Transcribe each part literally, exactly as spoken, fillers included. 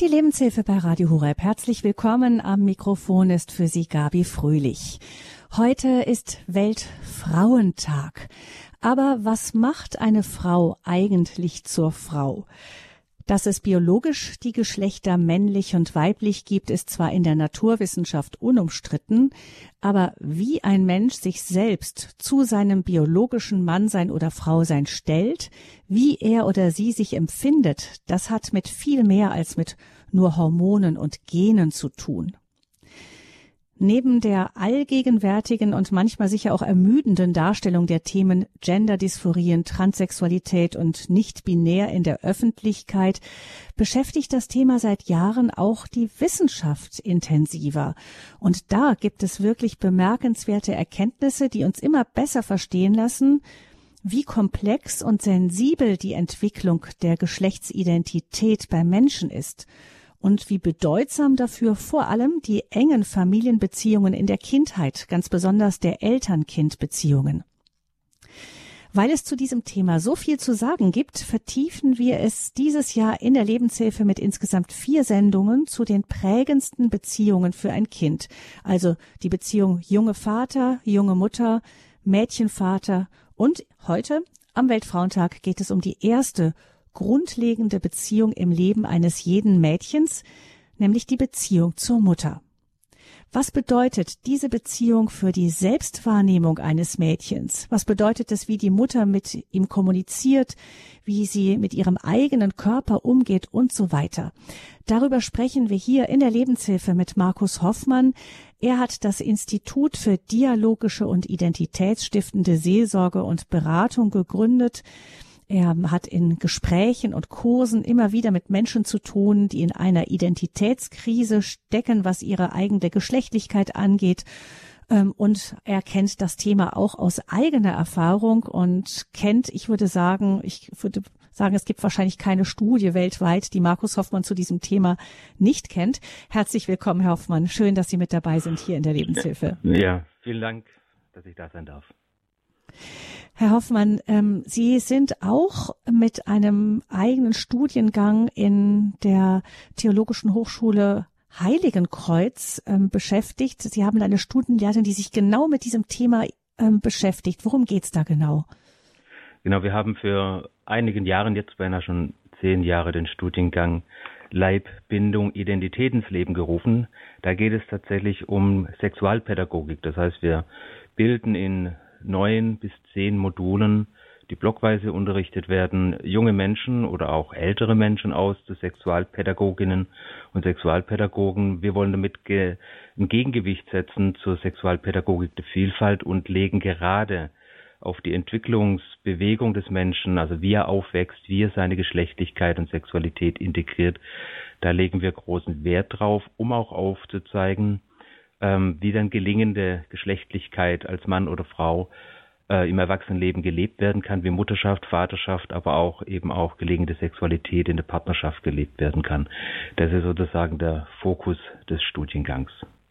Die Lebenshilfe bei Radio Horeb. Herzlich willkommen. Am Mikrofon ist für Sie Gabi Fröhlich. Heute ist Weltfrauentag. Aber was macht eine Frau eigentlich zur Frau? Dass es biologisch die Geschlechter männlich und weiblich gibt, ist zwar in der Naturwissenschaft unumstritten, aber wie ein Mensch sich selbst zu seinem biologischen Mannsein oder Frausein stellt, wie er oder sie sich empfindet, das hat mit viel mehr als mit nur Hormonen und Genen zu tun. Neben der allgegenwärtigen und manchmal sicher auch ermüdenden Darstellung der Themen Genderdysphorie, Transsexualität und nicht-binär in der Öffentlichkeit beschäftigt das Thema seit Jahren auch die Wissenschaft intensiver. Und da gibt es wirklich bemerkenswerte Erkenntnisse, die uns immer besser verstehen lassen, wie komplex und sensibel die Entwicklung der Geschlechtsidentität bei Menschen ist. Und wie bedeutsam dafür vor allem die engen Familienbeziehungen in der Kindheit, ganz besonders der Eltern-Kind-Beziehungen. Weil es zu diesem Thema so viel zu sagen gibt, vertiefen wir es dieses Jahr in der Lebenshilfe mit insgesamt vier Sendungen zu den prägendsten Beziehungen für ein Kind. Also die Beziehung junge Vater, junge Mutter, Mädchenvater und heute am Weltfrauentag geht es um die erste grundlegende Beziehung im Leben eines jeden Mädchens, nämlich die Beziehung zur Mutter. Was bedeutet diese Beziehung für die Selbstwahrnehmung eines Mädchens? Was bedeutet es, wie die Mutter mit ihm kommuniziert, wie sie mit ihrem eigenen Körper umgeht und so weiter? Darüber sprechen wir hier in der Lebenshilfe mit Markus Hoffmann. Er hat das Institut für dialogische und identitätsstiftende Seelsorge und Beratung gegründet. Er hat in Gesprächen und Kursen immer wieder mit Menschen zu tun, die in einer Identitätskrise stecken, was ihre eigene Geschlechtlichkeit angeht. Und er kennt das Thema auch aus eigener Erfahrung und kennt, ich würde sagen, ich würde sagen, es gibt wahrscheinlich keine Studie weltweit, die Markus Hoffmann zu diesem Thema nicht kennt. Herzlich willkommen, Herr Hoffmann. Schön, dass Sie mit dabei sind hier in der Lebenshilfe. Ja, vielen Dank, dass ich da sein darf. Herr Hoffmann, ähm, Sie sind auch mit einem eigenen Studiengang in der Theologischen Hochschule Heiligenkreuz ähm, beschäftigt. Sie haben eine Studienleitung, die sich genau mit diesem Thema ähm, beschäftigt. Worum geht's da genau? Genau, wir haben für einigen Jahren, jetzt beinahe schon zehn Jahre, den Studiengang Leib, Bindung, Identität ins Leben gerufen. Da geht es tatsächlich um Sexualpädagogik. Das heißt, wir bilden in neun bis zehn Modulen, die blockweise unterrichtet werden, junge Menschen oder auch ältere Menschen aus zu Sexualpädagoginnen und Sexualpädagogen. Wir wollen damit ge- ein Gegengewicht setzen zur Sexualpädagogik der Vielfalt und legen gerade auf die Entwicklungsbewegung des Menschen, also wie er aufwächst, wie er seine Geschlechtlichkeit und Sexualität integriert. Da legen wir großen Wert drauf, um auch aufzuzeigen, wie dann gelingende Geschlechtlichkeit als Mann oder Frau äh, im Erwachsenenleben gelebt werden kann, wie Mutterschaft, Vaterschaft, aber auch eben auch gelingende Sexualität in der Partnerschaft gelebt werden kann. Das ist sozusagen der Fokus des Studiengangs.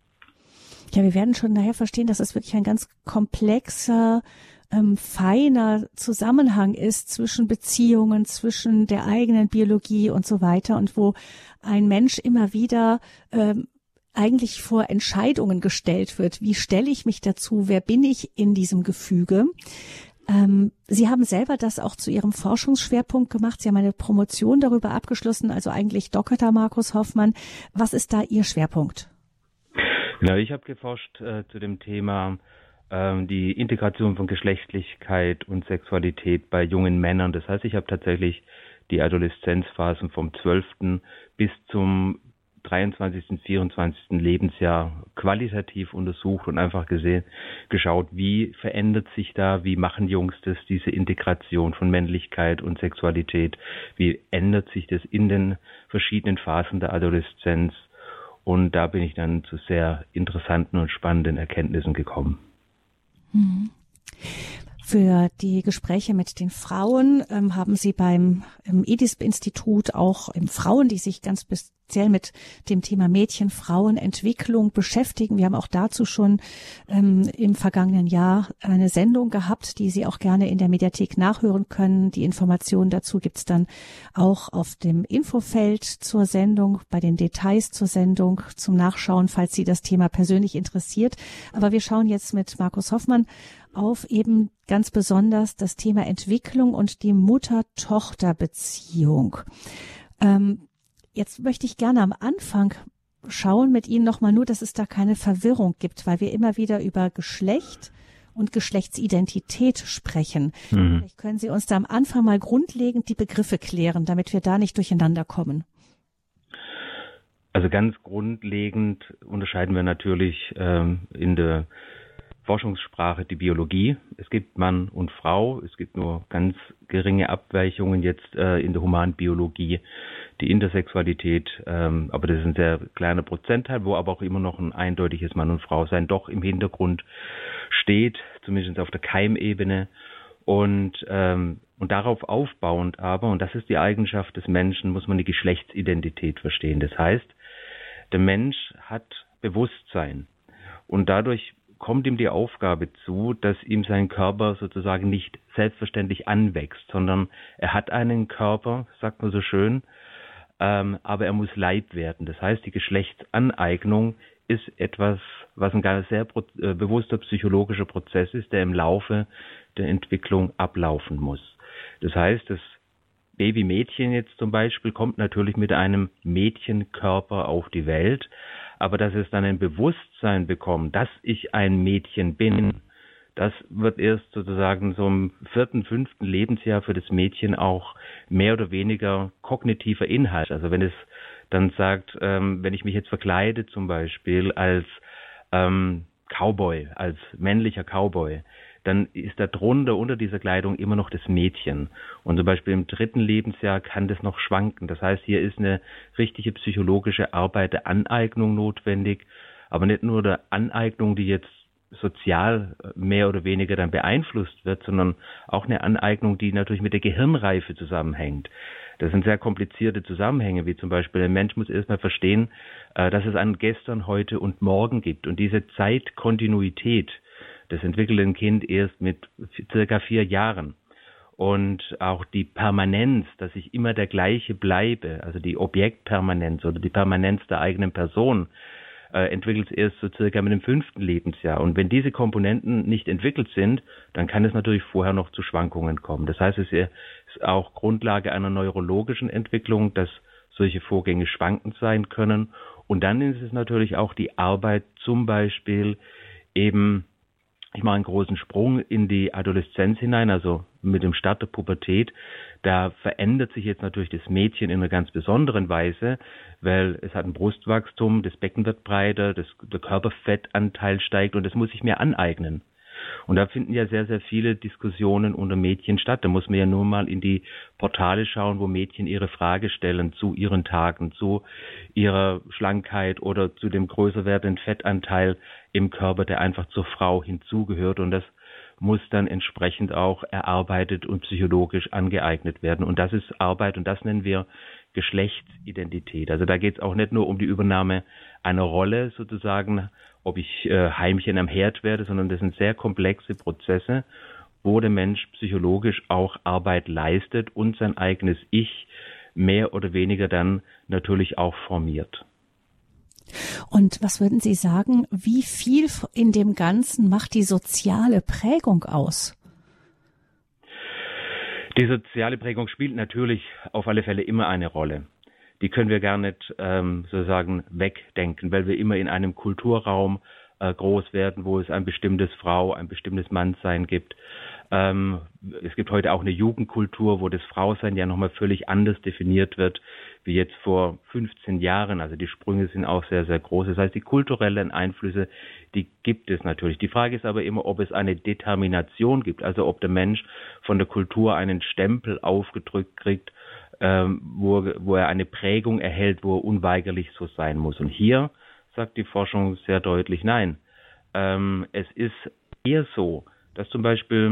Ja, wir werden schon nachher verstehen, dass es wirklich ein ganz komplexer, ähm, feiner Zusammenhang ist zwischen Beziehungen, zwischen der eigenen Biologie und so weiter und wo ein Mensch immer wieder ähm, eigentlich vor Entscheidungen gestellt wird. Wie stelle ich mich dazu? Wer bin ich in diesem Gefüge? Ähm, Sie haben selber das auch zu Ihrem Forschungsschwerpunkt gemacht. Sie haben eine Promotion darüber abgeschlossen, also eigentlich Doktor Markus Hoffmann. Was ist da Ihr Schwerpunkt? Genau, ich habe geforscht äh, zu dem Thema äh, die Integration von Geschlechtlichkeit und Sexualität bei jungen Männern. Das heißt, ich habe tatsächlich die Adoleszenzphasen vom zwölften bis zum dreiundzwanzigsten, vierundzwanzigsten Lebensjahr qualitativ untersucht und einfach gesehen, geschaut, wie verändert sich da, wie machen Jungs das, diese Integration von Männlichkeit und Sexualität, wie ändert sich das in den verschiedenen Phasen der Adoleszenz, und da bin ich dann zu sehr interessanten und spannenden Erkenntnissen gekommen. Mhm. Für die Gespräche mit den Frauen ähm, haben Sie beim im E D I S B-Institut auch im Frauen, die sich ganz speziell mit dem Thema Mädchen, Frauen, Entwicklung beschäftigen. Wir haben auch dazu schon ähm, im vergangenen Jahr eine Sendung gehabt, die Sie auch gerne in der Mediathek nachhören können. Die Informationen dazu gibt's dann auch auf dem Infofeld zur Sendung, bei den Details zur Sendung zum Nachschauen, falls Sie das Thema persönlich interessiert. Aber wir schauen jetzt mit Markus Hoffmann auf eben ganz besonders das Thema Entwicklung und die Mutter-Tochter-Beziehung. Ähm, jetzt möchte ich gerne am Anfang schauen mit Ihnen nochmal nur, dass es da keine Verwirrung gibt, weil wir immer wieder über Geschlecht und Geschlechtsidentität sprechen. Mhm. Vielleicht können Sie uns da am Anfang mal grundlegend die Begriffe klären, damit wir da nicht durcheinander kommen. Also ganz grundlegend unterscheiden wir natürlich ähm, in der Forschungssprache die Biologie. Es gibt Mann und Frau. Es gibt nur ganz geringe Abweichungen jetzt äh, in der Humanbiologie, die Intersexualität. Ähm, aber das ist ein sehr kleiner Prozentteil, wo aber auch immer noch ein eindeutiges Mann und Frau sein doch im Hintergrund steht, zumindest auf der Keimebene. Und, ähm, und darauf aufbauend aber, und das ist die Eigenschaft des Menschen, muss man die Geschlechtsidentität verstehen. Das heißt, der Mensch hat Bewusstsein und dadurch kommt ihm die Aufgabe zu, dass ihm sein Körper sozusagen nicht selbstverständlich anwächst, sondern er hat einen Körper, sagt man so schön, ähm, aber er muss Leib werden. Das heißt, die Geschlechtsaneignung ist etwas, was ein ganz sehr pro- äh, bewusster psychologischer Prozess ist, der im Laufe der Entwicklung ablaufen muss. Das heißt, das Babymädchen jetzt zum Beispiel kommt natürlich mit einem Mädchenkörper auf die Welt, aber dass es dann ein Bewusstsein bekommt, dass ich ein Mädchen bin, das wird erst sozusagen so im vierten, fünften Lebensjahr für das Mädchen auch mehr oder weniger kognitiver Inhalt. Also wenn es dann sagt, ähm, wenn ich mich jetzt verkleide zum Beispiel als ähm, Cowboy, als männlicher Cowboy, dann ist da drunter, unter dieser Kleidung immer noch das Mädchen. Und zum Beispiel im dritten Lebensjahr kann das noch schwanken. Das heißt, hier ist eine richtige psychologische Arbeit der Aneignung notwendig, aber nicht nur der Aneignung, die jetzt sozial mehr oder weniger dann beeinflusst wird, sondern auch eine Aneignung, die natürlich mit der Gehirnreife zusammenhängt. Das sind sehr komplizierte Zusammenhänge, wie zum Beispiel ein Mensch muss erstmal verstehen, dass es ein Gestern, Heute und Morgen gibt. Und diese Zeitkontinuität, das entwickelt ein Kind erst mit circa vier Jahren. Und auch die Permanenz, dass ich immer der gleiche bleibe, also die Objektpermanenz oder die Permanenz der eigenen Person, äh, entwickelt es erst so circa mit dem fünften Lebensjahr. Und wenn diese Komponenten nicht entwickelt sind, dann kann es natürlich vorher noch zu Schwankungen kommen. Das heißt, es ist auch Grundlage einer neurologischen Entwicklung, dass solche Vorgänge schwankend sein können. Und dann ist es natürlich auch die Arbeit zum Beispiel eben, ich mache einen großen Sprung in die Adoleszenz hinein, also mit dem Start der Pubertät. Da verändert sich jetzt natürlich das Mädchen in einer ganz besonderen Weise, weil es hat ein Brustwachstum, das Becken wird breiter, das, der Körperfettanteil steigt und das muss ich mir aneignen. Und da finden ja sehr, sehr viele Diskussionen unter Mädchen statt. Da muss man ja nur mal in die Portale schauen, wo Mädchen ihre Frage stellen zu ihren Tagen, zu ihrer Schlankheit oder zu dem größer werdenden Fettanteil im Körper, der einfach zur Frau hinzugehört. Und das muss dann entsprechend auch erarbeitet und psychologisch angeeignet werden. Und das ist Arbeit und das nennen wir Geschlechtsidentität. Also da geht es auch nicht nur um die Übernahme einer Rolle sozusagen, ob ich äh, Heimchen am Herd werde, sondern das sind sehr komplexe Prozesse, wo der Mensch psychologisch auch Arbeit leistet und sein eigenes Ich mehr oder weniger dann natürlich auch formiert. Und was würden Sie sagen, wie viel in dem Ganzen macht die soziale Prägung aus? Die soziale Prägung spielt natürlich auf alle Fälle immer eine Rolle. Die können wir gar nicht ähm, sozusagen wegdenken, weil wir immer in einem Kulturraum äh, groß werden, wo es ein bestimmtes Frau, ein bestimmtes Mannsein gibt. Ähm, es gibt heute auch eine Jugendkultur, wo das Frausein ja nochmal völlig anders definiert wird, wie jetzt vor fünfzehn Jahren. Also die Sprünge sind auch sehr, sehr groß. Das heißt, die kulturellen Einflüsse, die gibt es natürlich. Die Frage ist aber immer, ob es eine Determination gibt, also ob der Mensch von der Kultur einen Stempel aufgedrückt kriegt, ähm, wo, wo er eine Prägung erhält, wo er unweigerlich so sein muss. Und hier sagt die Forschung sehr deutlich, nein. Ähm, es ist eher so, dass zum Beispiel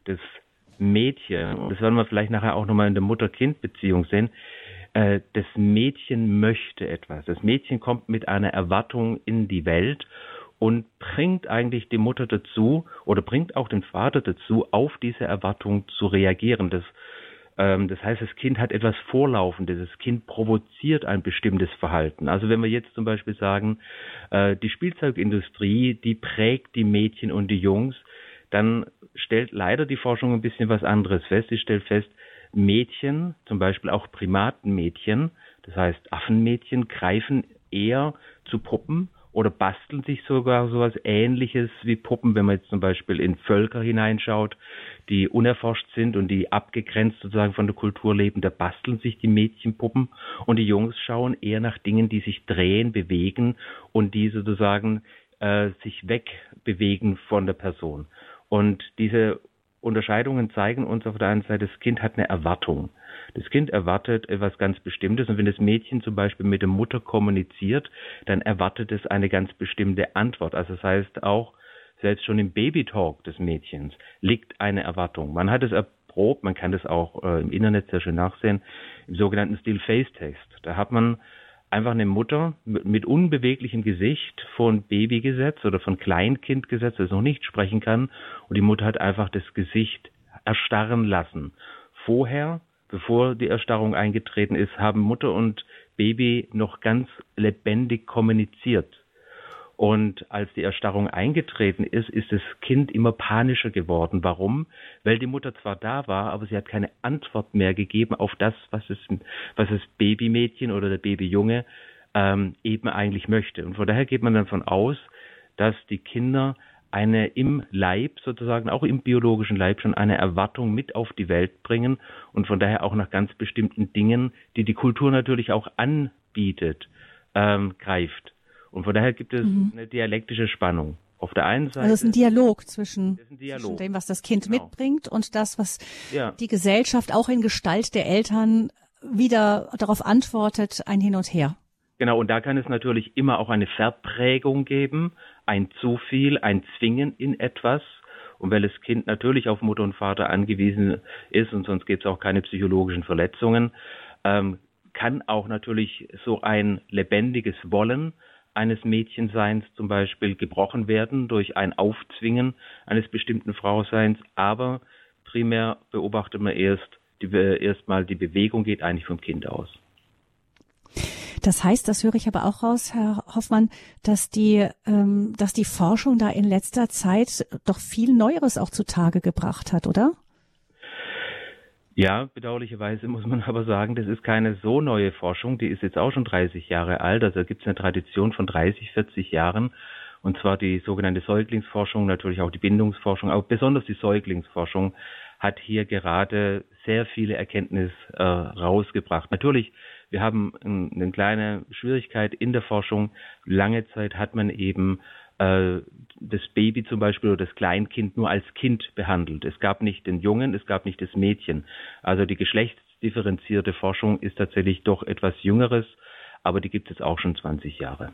das Mädchen, und das werden wir vielleicht nachher auch nochmal in der Mutter-Kind-Beziehung sehen, äh, das Mädchen möchte etwas. Das Mädchen kommt mit einer Erwartung in die Welt und bringt eigentlich die Mutter dazu oder bringt auch den Vater dazu, auf diese Erwartung zu reagieren. Das, ähm, das heißt, das Kind hat etwas Vorlaufendes, das Kind provoziert ein bestimmtes Verhalten. Also wenn wir jetzt zum Beispiel sagen, äh, die Spielzeugindustrie, die prägt die Mädchen und die Jungs, dann stellt leider die Forschung ein bisschen was anderes fest. Sie stellt fest, Mädchen, zum Beispiel auch Primatenmädchen, das heißt Affenmädchen, greifen eher zu Puppen oder basteln sich sogar sowas Ähnliches wie Puppen, wenn man jetzt zum Beispiel in Völker hineinschaut, die unerforscht sind und die abgegrenzt sozusagen von der Kultur leben, da basteln sich die Mädchenpuppen und die Jungs schauen eher nach Dingen, die sich drehen, bewegen und die sozusagen äh, sich wegbewegen von der Person. Und diese Unterscheidungen zeigen uns auf der einen Seite, das Kind hat eine Erwartung. Das Kind erwartet etwas ganz Bestimmtes und wenn das Mädchen zum Beispiel mit der Mutter kommuniziert, dann erwartet es eine ganz bestimmte Antwort. Also das heißt auch, selbst schon im Babytalk des Mädchens liegt eine Erwartung. Man hat es erprobt, man kann das auch äh, im Internet sehr schön nachsehen, im sogenannten Still-Face-Text. Da hat man einfach eine Mutter mit, mit unbeweglichem Gesicht vor ein Baby gesetzt oder von Kleinkind gesetzt, das noch nicht sprechen kann. Und die Mutter hat einfach das Gesicht erstarren lassen. Vorher, bevor die Erstarrung eingetreten ist, haben Mutter und Baby noch ganz lebendig kommuniziert. Und als die Erstarrung eingetreten ist, ist das Kind immer panischer geworden. Warum? Weil die Mutter zwar da war, aber sie hat keine Antwort mehr gegeben auf das, was es, was das Babymädchen oder der Babyjunge ähm, eben eigentlich möchte. Und von daher geht man davon aus, dass die Kinder eine im Leib sozusagen, auch im biologischen Leib schon eine Erwartung mit auf die Welt bringen und von daher auch nach ganz bestimmten Dingen, die die Kultur natürlich auch anbietet, ähm, greift. Und von daher gibt es mhm. eine dialektische Spannung. Auf der einen Seite. Also es ist ein Dialog zwischen, ein Dialog. zwischen dem, was das Kind genau. mitbringt und das, was ja. die Gesellschaft auch in Gestalt der Eltern wieder darauf antwortet, ein Hin und Her. Genau, und da kann es natürlich immer auch eine Verprägung geben, ein zu viel, ein Zwingen in etwas. Und weil das Kind natürlich auf Mutter und Vater angewiesen ist und sonst gibt es auch keine psychologischen Verletzungen, ähm, kann auch natürlich so ein lebendiges Wollen eines Mädchenseins zum Beispiel gebrochen werden durch ein Aufzwingen eines bestimmten Frauseins, aber primär beobachtet man erst die, erstmal die Bewegung geht eigentlich vom Kind aus. Das heißt, das höre ich aber auch raus, Herr Hoffmann, dass die, ähm, dass die Forschung da in letzter Zeit doch viel Neueres auch zutage gebracht hat, oder? Ja, bedauerlicherweise muss man aber sagen, das ist keine so neue Forschung, die ist jetzt auch schon dreißig Jahre alt, also da gibt es eine Tradition von dreißig, vierzig Jahren und zwar die sogenannte Säuglingsforschung, natürlich auch die Bindungsforschung, aber besonders die Säuglingsforschung hat hier gerade sehr viele Erkenntnisse äh, rausgebracht. Natürlich, wir haben ein, eine kleine Schwierigkeit in der Forschung, lange Zeit hat man eben das Baby zum Beispiel oder das Kleinkind nur als Kind behandelt. Es gab nicht den Jungen, es gab nicht das Mädchen. Also die geschlechtsdifferenzierte Forschung ist tatsächlich doch etwas Jüngeres, aber die gibt es auch schon zwanzig Jahre.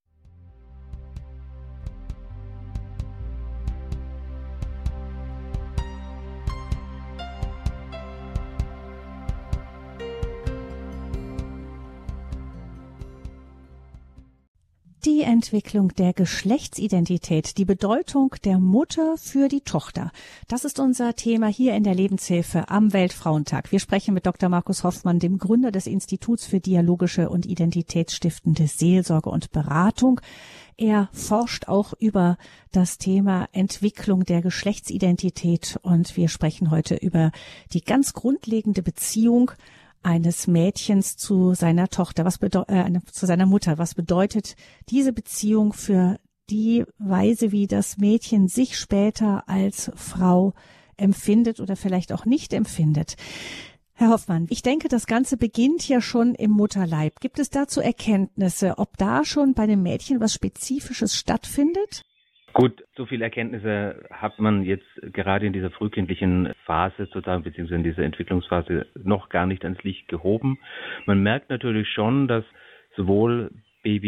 Die Entwicklung der Geschlechtsidentität, die Bedeutung der Mutter für die Tochter. Das ist unser Thema hier in der Lebenshilfe am Weltfrauentag. Wir sprechen mit Doktor Markus Hoffmann, dem Gründer des Instituts für dialogische und identitätsstiftende Seelsorge und Beratung. Er forscht auch über das Thema Entwicklung der Geschlechtsidentität und wir sprechen heute über die ganz grundlegende Beziehung eines Mädchens zu seiner Tochter, was bedeutet, äh, zu seiner Mutter. Was bedeutet diese Beziehung für die Weise, wie das Mädchen sich später als Frau empfindet oder vielleicht auch nicht empfindet? Herr Hoffmann, ich denke, das Ganze beginnt ja schon im Mutterleib. Gibt es dazu Erkenntnisse, ob da schon bei dem Mädchen was Spezifisches stattfindet? Gut, so viele Erkenntnisse hat man jetzt gerade in dieser frühkindlichen Phase sozusagen, beziehungsweise in dieser Entwicklungsphase noch gar nicht ans Licht gehoben. Man merkt natürlich schon, dass sowohl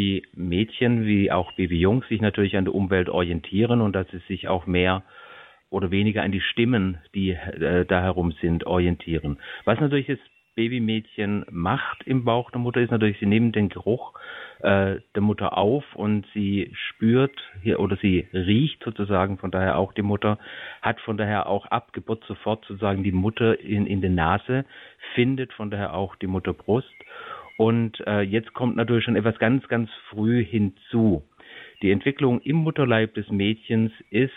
Babymädchen wie auch Babyjungs sich natürlich an der Umwelt orientieren und dass sie sich auch mehr oder weniger an die Stimmen, die äh, da herum sind, orientieren. Was natürlich das Babymädchen macht im Bauch der Mutter, ist natürlich, sie nimmt den Geruch äh, der Mutter auf und sie spürt hier oder sie riecht sozusagen, von daher auch die Mutter, hat von daher auch ab Geburt sofort sozusagen die Mutter in, in der Nase, findet von daher auch die Mutterbrust. Und äh, jetzt kommt natürlich schon etwas ganz, ganz früh hinzu. Die Entwicklung im Mutterleib des Mädchens ist,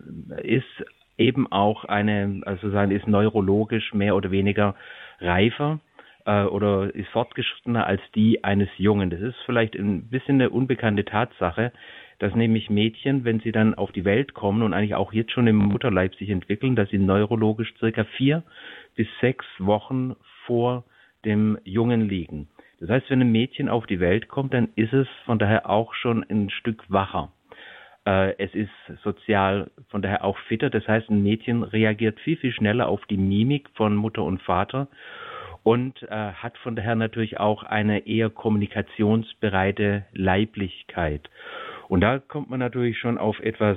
ist eben auch eine, also sagen, ist neurologisch mehr oder weniger reifer äh, oder ist fortgeschrittener als die eines Jungen. Das ist vielleicht ein bisschen eine unbekannte Tatsache, dass nämlich Mädchen, wenn sie dann auf die Welt kommen und eigentlich auch jetzt schon im Mutterleib sich entwickeln, dass sie neurologisch circa vier bis sechs Wochen vor dem Jungen liegen. Das heißt, wenn ein Mädchen auf die Welt kommt, dann ist es von daher auch schon ein Stück wacher. Äh, es ist sozial von daher auch fitter. Das heißt, ein Mädchen reagiert viel, viel schneller auf die Mimik von Mutter und Vater und äh, hat von daher natürlich auch eine eher kommunikationsbereite Leiblichkeit. Und da kommt man natürlich schon auf etwas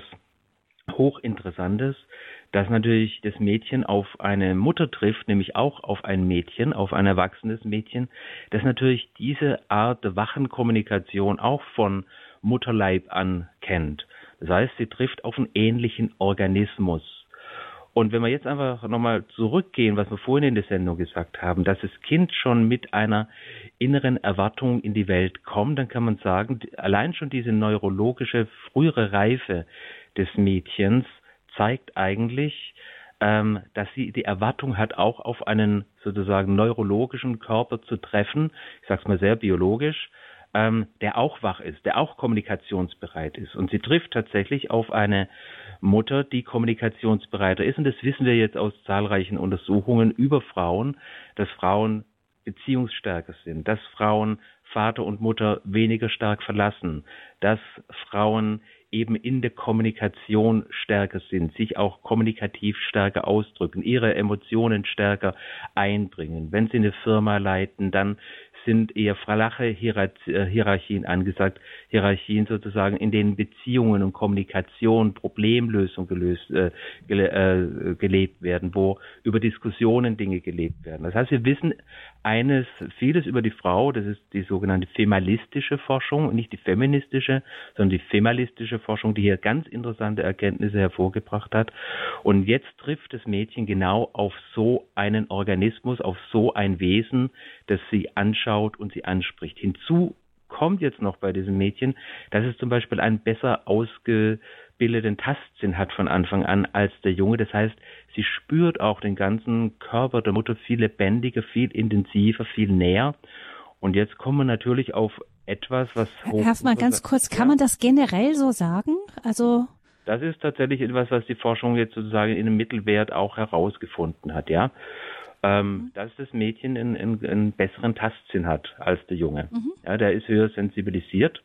Hochinteressantes, dass natürlich das Mädchen auf eine Mutter trifft, nämlich auch auf ein Mädchen, auf ein erwachsenes Mädchen, das natürlich diese Art der wachen Kommunikation auch von Mutterleib an kennt. Das heißt, sie trifft auf einen ähnlichen Organismus. Und wenn wir jetzt einfach nochmal zurückgehen, was wir vorhin in der Sendung gesagt haben, dass das Kind schon mit einer inneren Erwartung in die Welt kommt, dann kann man sagen, allein schon diese neurologische frühere Reife des Mädchens zeigt eigentlich, ähm, dass sie die Erwartung hat, auch auf einen sozusagen neurologischen Körper zu treffen, ich sage es mal sehr biologisch, ähm, der auch wach ist, der auch kommunikationsbereit ist. Und sie trifft tatsächlich auf eine Mutter, die kommunikationsbereiter ist. Und das wissen wir jetzt aus zahlreichen Untersuchungen über Frauen, dass Frauen beziehungsstärker sind, dass Frauen Vater und Mutter weniger stark verlassen, dass Frauen eben in der Kommunikation stärker sind, sich auch kommunikativ stärker ausdrücken, ihre Emotionen stärker einbringen. Wenn sie eine Firma leiten, dann sind eher flache Hierarchien angesagt, Hierarchien sozusagen, in denen Beziehungen und Kommunikation, Problemlösung gelöst, äh, gele, äh, gelebt werden, wo über Diskussionen Dinge gelebt werden. Das heißt, wir wissen eines, vieles über die Frau, das ist die sogenannte femalistische Forschung und nicht die feministische, sondern die femalistische Forschung, die hier ganz interessante Erkenntnisse hervorgebracht hat. Und jetzt trifft das Mädchen genau auf so einen Organismus, auf so ein Wesen, das sie anschaut und sie anspricht. Hinzu kommt jetzt noch bei diesem Mädchen, dass es zum Beispiel einen besser ausgebildeten Tastsinn hat von Anfang an als der Junge. Das heißt, sie spürt auch den ganzen Körper der Mutter viel lebendiger, viel intensiver, viel näher. Und jetzt kommen wir natürlich auf etwas, was... Herr mal ganz kurz, kann ja. man das generell so sagen? Also... Das ist tatsächlich etwas, was die Forschung jetzt sozusagen in einem Mittelwert auch herausgefunden hat, ja. Ähm, dass das Mädchen einen, einen, einen besseren Tastsinn hat als der Junge. Mhm. Ja, der ist höher sensibilisiert.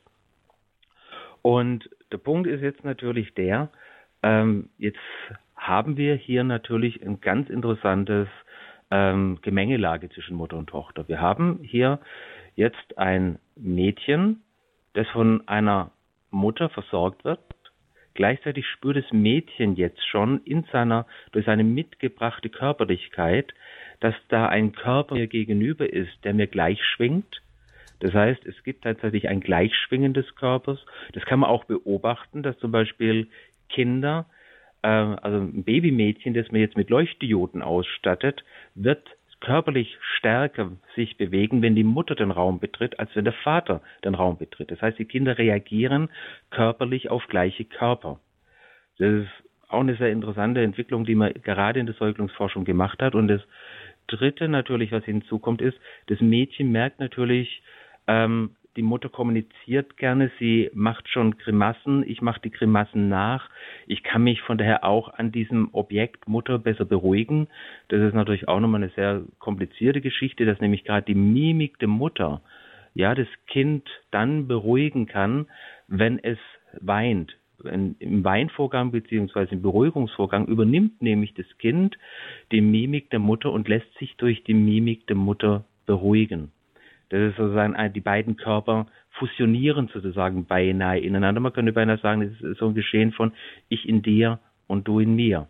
Und der Punkt ist jetzt natürlich der, ähm, jetzt haben wir hier natürlich ein ganz interessantes ähm, Gemengelage zwischen Mutter und Tochter. Wir haben hier jetzt ein Mädchen, das von einer Mutter versorgt wird. Gleichzeitig spürt das Mädchen jetzt schon in seiner, durch seine mitgebrachte Körperlichkeit, dass da ein Körper mir gegenüber ist, der mir gleich schwingt. Das heißt, es gibt tatsächlich ein Gleichschwingen des Körpers. Das kann man auch beobachten, dass zum Beispiel Kinder, äh, also ein Babymädchen, das man jetzt mit Leuchtdioden ausstattet, wird körperlich stärker sich bewegen, wenn die Mutter den Raum betritt, als wenn der Vater den Raum betritt. Das heißt, die Kinder reagieren körperlich auf gleiche Körper. Das ist auch eine sehr interessante Entwicklung, die man gerade in der Säuglingsforschung gemacht hat. Und das Dritte natürlich, was hinzukommt, ist, das Mädchen merkt natürlich, ähm, die Mutter kommuniziert gerne, sie macht schon Grimassen, ich mache die Grimassen nach. Ich kann mich von daher auch an diesem Objekt Mutter besser beruhigen. Das ist natürlich auch nochmal eine sehr komplizierte Geschichte, dass nämlich gerade die Mimik der Mutter, ja, das Kind dann beruhigen kann, wenn es weint. Im Weinvorgang bzw. im Beruhigungsvorgang übernimmt nämlich das Kind die Mimik der Mutter und lässt sich durch die Mimik der Mutter beruhigen. Das ist sozusagen, die beiden Körper fusionieren sozusagen beinahe ineinander. Man könnte beinahe sagen, das ist so ein Geschehen von ich in dir und du in mir.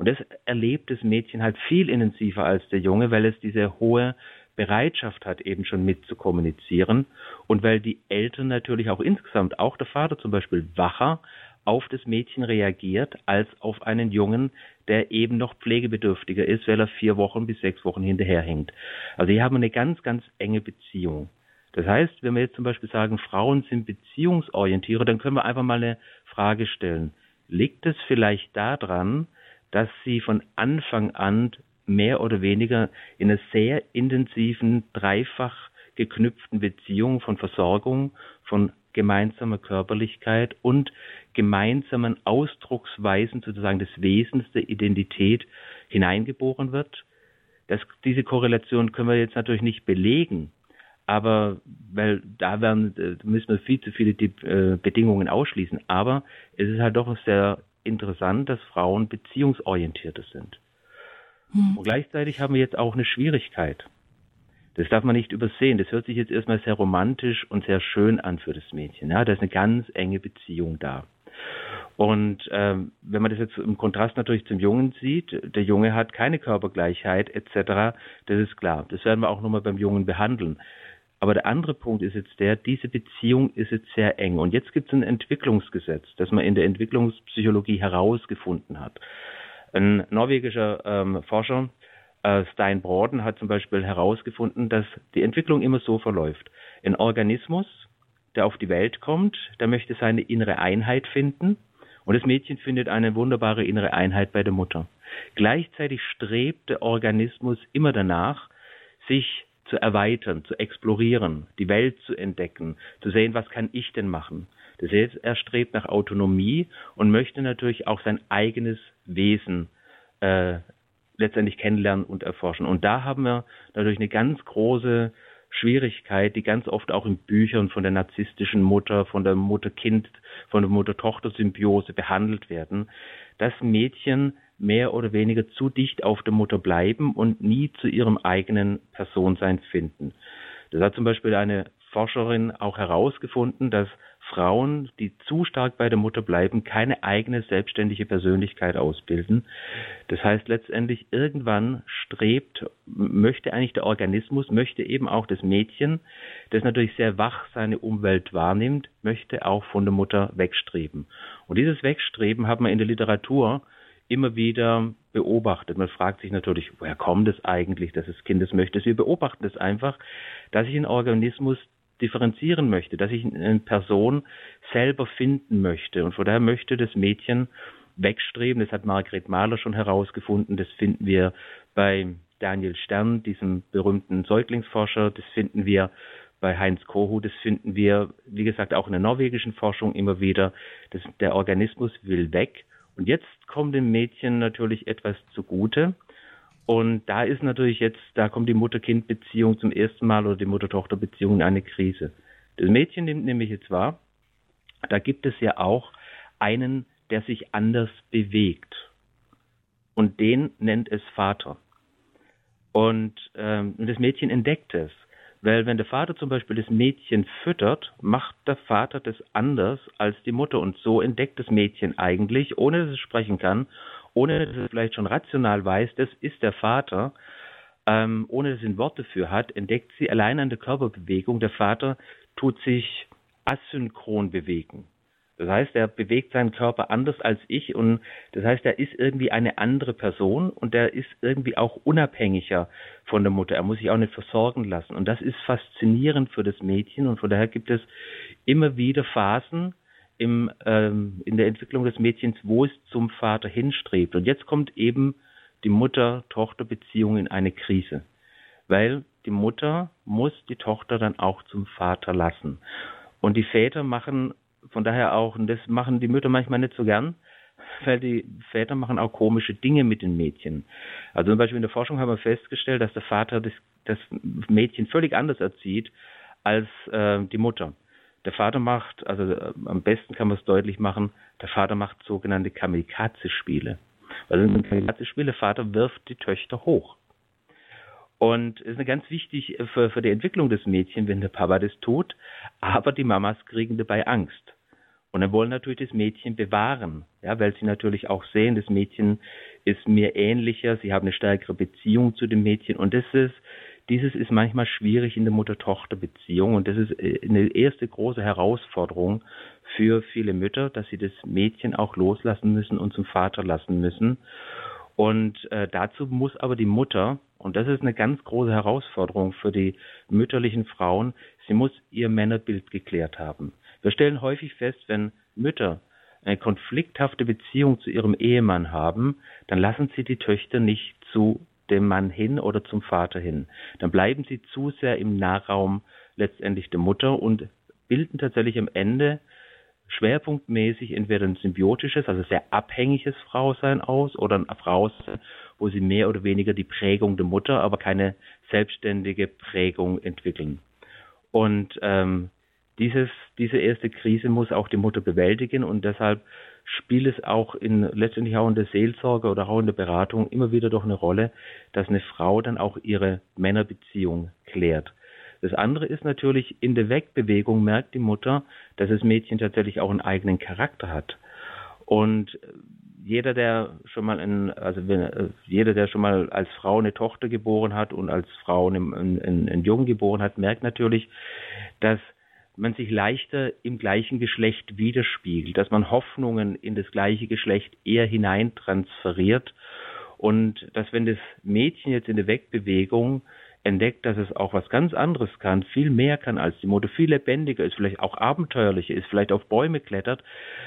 Und das erlebt das Mädchen halt viel intensiver als der Junge, weil es diese hohe Bereitschaft hat, eben schon mit zu kommunizieren und weil die Eltern natürlich auch insgesamt, auch der Vater zum Beispiel, wacher auf das Mädchen reagiert, als auf einen Jungen, der eben noch pflegebedürftiger ist, weil er vier Wochen bis sechs Wochen hinterherhängt. Also hier haben wir eine ganz, ganz enge Beziehung. Das heißt, wenn wir jetzt zum Beispiel sagen, Frauen sind beziehungsorientiert, dann können wir einfach mal eine Frage stellen. Liegt es vielleicht daran, dass sie von Anfang an mehr oder weniger in einer sehr intensiven, dreifach geknüpften Beziehung von Versorgung, von gemeinsamer Körperlichkeit und gemeinsamen Ausdrucksweisen sozusagen des Wesens der Identität hineingeboren wird? Das, diese Korrelation können wir jetzt natürlich nicht belegen, aber weil da werden, da müssen wir viel zu viele die, äh, Bedingungen ausschließen. Aber es ist halt doch sehr interessant, dass Frauen beziehungsorientierter sind. Hm. Und gleichzeitig haben wir jetzt auch eine Schwierigkeit. Das darf man nicht übersehen. Das hört sich jetzt erstmal sehr romantisch und sehr schön an für das Mädchen. Ja, da ist eine ganz enge Beziehung da. Und ähm, wenn man das jetzt im Kontrast natürlich zum Jungen sieht, der Junge hat keine Körpergleichheit et cetera, das ist klar. Das werden wir auch nochmal beim Jungen behandeln. Aber der andere Punkt ist jetzt der, diese Beziehung ist jetzt sehr eng. Und jetzt gibt es ein Entwicklungsgesetz, das man in der Entwicklungspsychologie herausgefunden hat. Ein norwegischer ähm, Forscher, äh, Stein Bråten, hat zum Beispiel herausgefunden, dass die Entwicklung immer so verläuft. Ein Organismus, der auf die Welt kommt, der möchte seine innere Einheit finden. Und das Mädchen findet eine wunderbare innere Einheit bei der Mutter. Gleichzeitig strebt der Organismus immer danach, sich zu erweitern, zu explorieren, die Welt zu entdecken, zu sehen, was kann ich denn machen. Das heißt, er strebt nach Autonomie und möchte natürlich auch sein eigenes Wesen äh, letztendlich kennenlernen und erforschen. Und da haben wir natürlich eine ganz große Schwierigkeit, die ganz oft auch in Büchern von der narzisstischen Mutter, von der Mutter-Kind, von der Mutter-Tochter-Symbiose behandelt werden, dass Mädchen mehr oder weniger zu dicht auf der Mutter bleiben und nie zu ihrem eigenen Personsein finden. Das hat zum Beispiel eine Forscherin auch herausgefunden, dass Frauen, die zu stark bei der Mutter bleiben, keine eigene selbstständige Persönlichkeit ausbilden. Das heißt letztendlich, irgendwann strebt, möchte eigentlich der Organismus, möchte eben auch das Mädchen, das natürlich sehr wach seine Umwelt wahrnimmt, möchte auch von der Mutter wegstreben. Und dieses Wegstreben hat man in der Literatur immer wieder beobachtet. Man fragt sich natürlich, woher kommt es eigentlich, dass das Kind das möchte? Wir beobachten es einfach, dass sich ein Organismus differenzieren möchte, dass sich eine Person selber finden möchte. Und von daher möchte das Mädchen wegstreben. Das hat Margret Mahler schon herausgefunden. Das finden wir bei Daniel Stern, diesem berühmten Säuglingsforscher. Das finden wir bei Heinz Kohut. Das finden wir, wie gesagt, auch in der norwegischen Forschung immer wieder. Das, der Organismus will weg. Und jetzt kommt dem Mädchen natürlich etwas zugute. Und da ist natürlich jetzt, da kommt die Mutter-Kind-Beziehung zum ersten Mal oder die Mutter-Tochter-Beziehung in eine Krise. Das Mädchen nimmt nämlich jetzt wahr, da gibt es ja auch einen, der sich anders bewegt. Und den nennt es Vater. Und ähm, das Mädchen entdeckt es. Weil wenn der Vater zum Beispiel das Mädchen füttert, macht der Vater das anders als die Mutter. Und so entdeckt das Mädchen eigentlich, ohne dass es sprechen kann, ohne dass es vielleicht schon rational weiß, das ist der Vater, ähm, ohne dass es ein Wort dafür hat, entdeckt sie allein an der Körperbewegung, der Vater tut sich asynchron bewegen. Das heißt, er bewegt seinen Körper anders als ich und das heißt, er ist irgendwie eine andere Person und er ist irgendwie auch unabhängiger von der Mutter. Er muss sich auch nicht versorgen lassen und das ist faszinierend für das Mädchen und von daher gibt es immer wieder Phasen im, ähm, in der Entwicklung des Mädchens, wo es zum Vater hinstrebt. Und jetzt kommt eben die Mutter-Tochter-Beziehung in eine Krise, weil die Mutter muss die Tochter dann auch zum Vater lassen. Und die Väter machen von daher auch, und das machen die Mütter manchmal nicht so gern, weil die Väter machen auch komische Dinge mit den Mädchen. Also zum Beispiel in der Forschung haben wir festgestellt, dass der Vater das, das Mädchen völlig anders erzieht als äh, die Mutter. Der Vater macht, also äh, am besten kann man es deutlich machen, der Vater macht sogenannte Kamikaze-Spiele. Also in Kamikaze-Spiele, der Vater wirft die Töchter hoch. Und es ist eine ganz wichtig für, für die Entwicklung des Mädchens, wenn der Papa das tut, aber die Mamas kriegen dabei Angst. Und dann wollen natürlich das Mädchen bewahren, ja, weil sie natürlich auch sehen, das Mädchen ist mir ähnlicher, sie haben eine stärkere Beziehung zu dem Mädchen und das ist, dieses ist manchmal schwierig in der Mutter-Tochter-Beziehung und das ist eine erste große Herausforderung für viele Mütter, dass sie das Mädchen auch loslassen müssen und zum Vater lassen müssen. Und äh, dazu muss aber die Mutter, und das ist eine ganz große Herausforderung für die mütterlichen Frauen, sie muss ihr Männerbild geklärt haben. Wir stellen häufig fest, wenn Mütter eine konflikthafte Beziehung zu ihrem Ehemann haben, dann lassen sie die Töchter nicht zu dem Mann hin oder zum Vater hin. Dann bleiben sie zu sehr im Nahraum letztendlich der Mutter und bilden tatsächlich am Ende schwerpunktmäßig entweder ein symbiotisches, also sehr abhängiges Frausein aus oder ein Frausein, wo sie mehr oder weniger die Prägung der Mutter, aber keine selbstständige Prägung entwickeln. Und ähm, dieses, diese erste Krise muss auch die Mutter bewältigen und deshalb spielt es auch in letztendlich auch in der Seelsorge oder auch in der Beratung immer wieder doch eine Rolle, dass eine Frau dann auch ihre Männerbeziehung klärt. Das andere ist natürlich, in der Wegbewegung merkt die Mutter, dass das Mädchen tatsächlich auch einen eigenen Charakter hat. Und jeder, der schon mal in, also wenn, jeder, der schon mal als Frau eine Tochter geboren hat und als Frau einen, einen, einen Jungen geboren hat, merkt natürlich, dass man sich leichter im gleichen Geschlecht widerspiegelt, dass man Hoffnungen in das gleiche Geschlecht eher hineintransferiert und dass, wenn das Mädchen jetzt in der Wegbewegung entdeckt, dass es auch was ganz anderes kann, viel mehr kann als die Mutter, viel lebendiger ist, vielleicht auch abenteuerlicher ist, vielleicht auf Bäume klettert,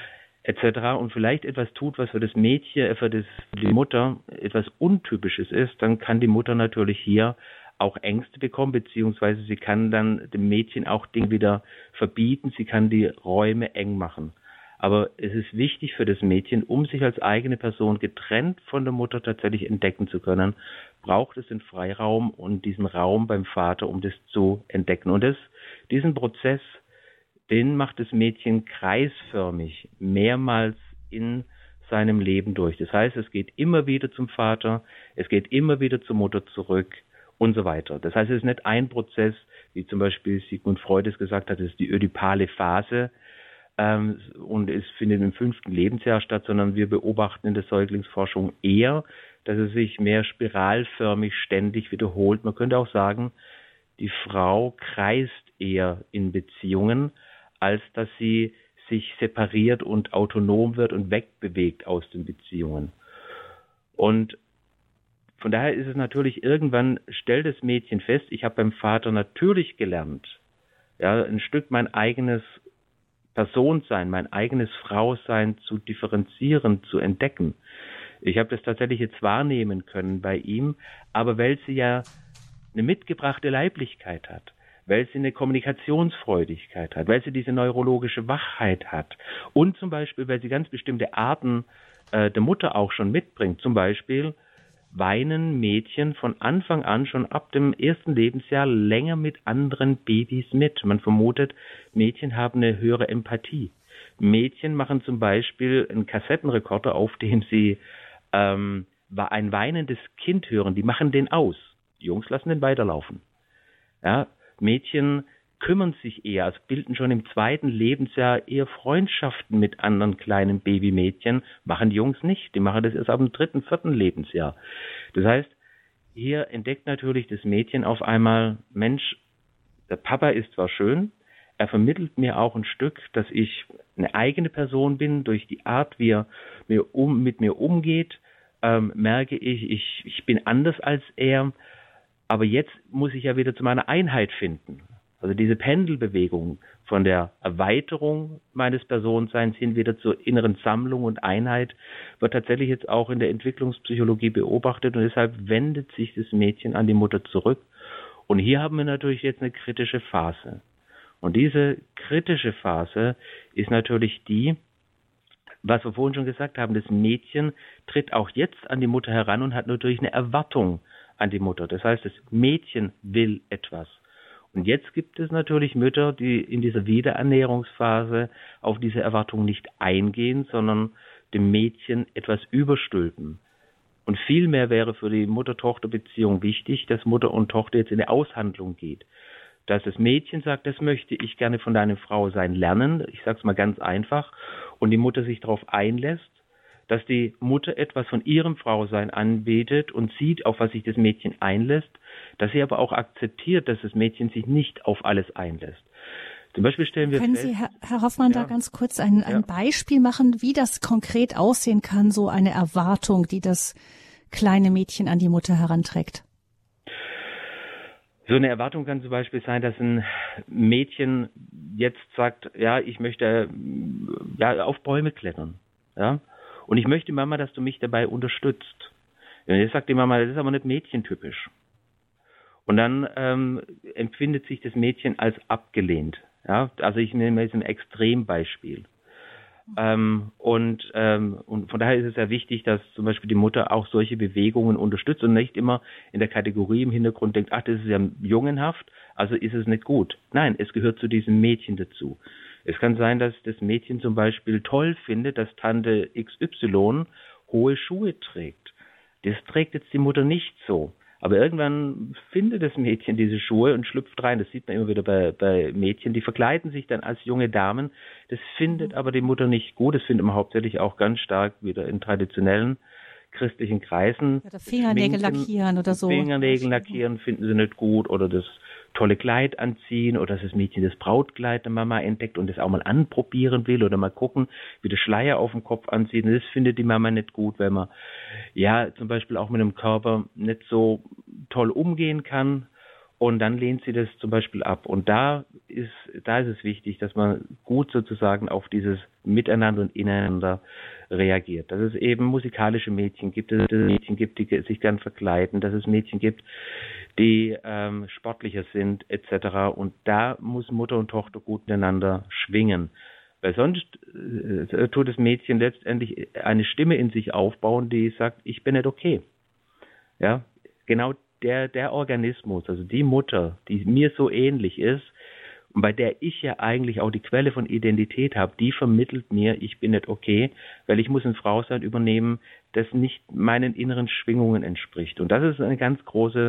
et cetera und vielleicht etwas tut, was für das Mädchen, für, das, für die Mutter etwas Untypisches ist, dann kann die Mutter natürlich hier auch Ängste bekommen, beziehungsweise sie kann dann dem Mädchen auch Dinge wieder verbieten, sie kann die Räume eng machen. Aber es ist wichtig für das Mädchen, um sich als eigene Person getrennt von der Mutter tatsächlich entdecken zu können, braucht es den Freiraum und diesen Raum beim Vater, um das zu entdecken. Und das, diesen Prozess, den macht das Mädchen kreisförmig mehrmals in seinem Leben durch. Das heißt, es geht immer wieder zum Vater, es geht immer wieder zur Mutter zurück und so weiter. Das heißt, es ist nicht ein Prozess, wie zum Beispiel Sigmund Freud es gesagt hat, es ist die ödipale Phase ähm, und es findet im fünften Lebensjahr statt, sondern wir beobachten in der Säuglingsforschung eher, dass es sich mehr spiralförmig ständig wiederholt. Man könnte auch sagen, die Frau kreist eher in Beziehungen, als dass sie sich separiert und autonom wird und wegbewegt aus den Beziehungen. Und von daher ist es natürlich, irgendwann stellt das Mädchen fest, ich habe beim Vater natürlich gelernt, ja, ein Stück mein eigenes Personsein, mein eigenes Frausein zu differenzieren, zu entdecken. Ich habe das tatsächlich jetzt wahrnehmen können bei ihm, aber weil sie ja eine mitgebrachte Leiblichkeit hat, weil sie eine Kommunikationsfreudigkeit hat, weil sie diese neurologische Wachheit hat und zum Beispiel, weil sie ganz bestimmte Arten äh, der Mutter auch schon mitbringt, zum Beispiel weinen Mädchen von Anfang an schon ab dem ersten Lebensjahr länger mit anderen Babys mit. Man vermutet, Mädchen haben eine höhere Empathie. Mädchen machen zum Beispiel einen Kassettenrekorder, auf dem sie ähm, ein weinendes Kind hören. Die machen den aus. Jungs lassen den weiterlaufen. Ja, Mädchen kümmern sich eher, also bilden schon im zweiten Lebensjahr eher Freundschaften mit anderen kleinen Babymädchen, machen Jungs nicht, die machen das erst ab dem dritten, vierten Lebensjahr. Das heißt, hier entdeckt natürlich das Mädchen auf einmal, Mensch, der Papa ist zwar schön, er vermittelt mir auch ein Stück, dass ich eine eigene Person bin, durch die Art, wie er mir um, mit mir umgeht, ähm, merke ich, ich, ich bin anders als er, aber jetzt muss ich ja wieder zu meiner Einheit finden. Also diese Pendelbewegung von der Erweiterung meines Personenseins hin wieder zur inneren Sammlung und Einheit wird tatsächlich jetzt auch in der Entwicklungspsychologie beobachtet und deshalb wendet sich das Mädchen an die Mutter zurück. Und hier haben wir natürlich jetzt eine kritische Phase. Und diese kritische Phase ist natürlich die, was wir vorhin schon gesagt haben, das Mädchen tritt auch jetzt an die Mutter heran und hat natürlich eine Erwartung an die Mutter. Das heißt, das Mädchen will etwas. Und jetzt gibt es natürlich Mütter, die in dieser Wiederernährungsphase auf diese Erwartung nicht eingehen, sondern dem Mädchen etwas überstülpen. Und vielmehr wäre für die Mutter-Tochter-Beziehung wichtig, dass Mutter und Tochter jetzt in eine Aushandlung geht. dass das Mädchen sagt, das möchte ich gerne von deiner Frau sein lernen, ich sage es mal ganz einfach, und die Mutter sich darauf einlässt, dass die Mutter etwas von ihrem Frausein anbetet und sieht, auf was sich das Mädchen einlässt, dass sie aber auch akzeptiert, dass das Mädchen sich nicht auf alles einlässt. Zum Beispiel stellen wir Können fest, Sie, Herr, Herr Hoffmann, ja, da ganz kurz ein, ein ja. Beispiel machen, wie das konkret aussehen kann, so eine Erwartung, die das kleine Mädchen an die Mutter heranträgt? So eine Erwartung kann zum Beispiel sein, dass ein Mädchen jetzt sagt, ja, ich möchte ja auf Bäume klettern, ja, und ich möchte, Mama, dass du mich dabei unterstützt. Und jetzt sagt die Mama, das ist aber nicht mädchentypisch. Und dann ähm, empfindet sich das Mädchen als abgelehnt. Ja, also ich nehme jetzt ein Extrembeispiel. Ähm, und, ähm, und von daher ist es sehr wichtig, dass zum Beispiel die Mutter auch solche Bewegungen unterstützt und nicht immer in der Kategorie im Hintergrund denkt, ach, das ist ja jungenhaft, also ist es nicht gut. Nein, es gehört zu diesem Mädchen dazu. Es kann sein, dass das Mädchen zum Beispiel toll findet, dass Tante X Y hohe Schuhe trägt. Das trägt jetzt die Mutter nicht so. Aber irgendwann findet das Mädchen diese Schuhe und schlüpft rein. Das sieht man immer wieder bei, bei Mädchen. Die verkleiden sich dann als junge Damen. Das findet aber die Mutter nicht gut. Das findet man hauptsächlich auch ganz stark wieder in traditionellen christlichen Kreisen. Oder Fingernägel Schminken, lackieren oder so. Fingernägel lackieren finden sie nicht gut. Oder das tolle Kleid anziehen. Oder dass das Mädchen das Brautkleid der Mama entdeckt und das auch mal anprobieren will. Oder mal gucken, wie der Schleier auf dem Kopf anzieht. Und das findet die Mama nicht gut, weil man ja zum Beispiel auch mit dem Körper nicht so toll umgehen kann. Und dann lehnt sie das zum Beispiel ab. Und da ist, da ist es wichtig, dass man gut sozusagen auf dieses Miteinander und Ineinander reagiert. Dass es eben musikalische Mädchen gibt, dass es Mädchen gibt, die sich gern verkleiden, dass es Mädchen gibt, die ähm, sportlicher sind, et cetera. Und da muss Mutter und Tochter gut miteinander schwingen. Weil sonst äh, tut das Mädchen letztendlich eine Stimme in sich aufbauen, die sagt, ich bin nicht okay. Ja, genau der, der Organismus, also die Mutter, die mir so ähnlich ist und bei der ich ja eigentlich auch die Quelle von Identität habe, die vermittelt mir, ich bin nicht okay, weil ich muss ein Frausein übernehmen, das nicht meinen inneren Schwingungen entspricht. Und das ist eine ganz große,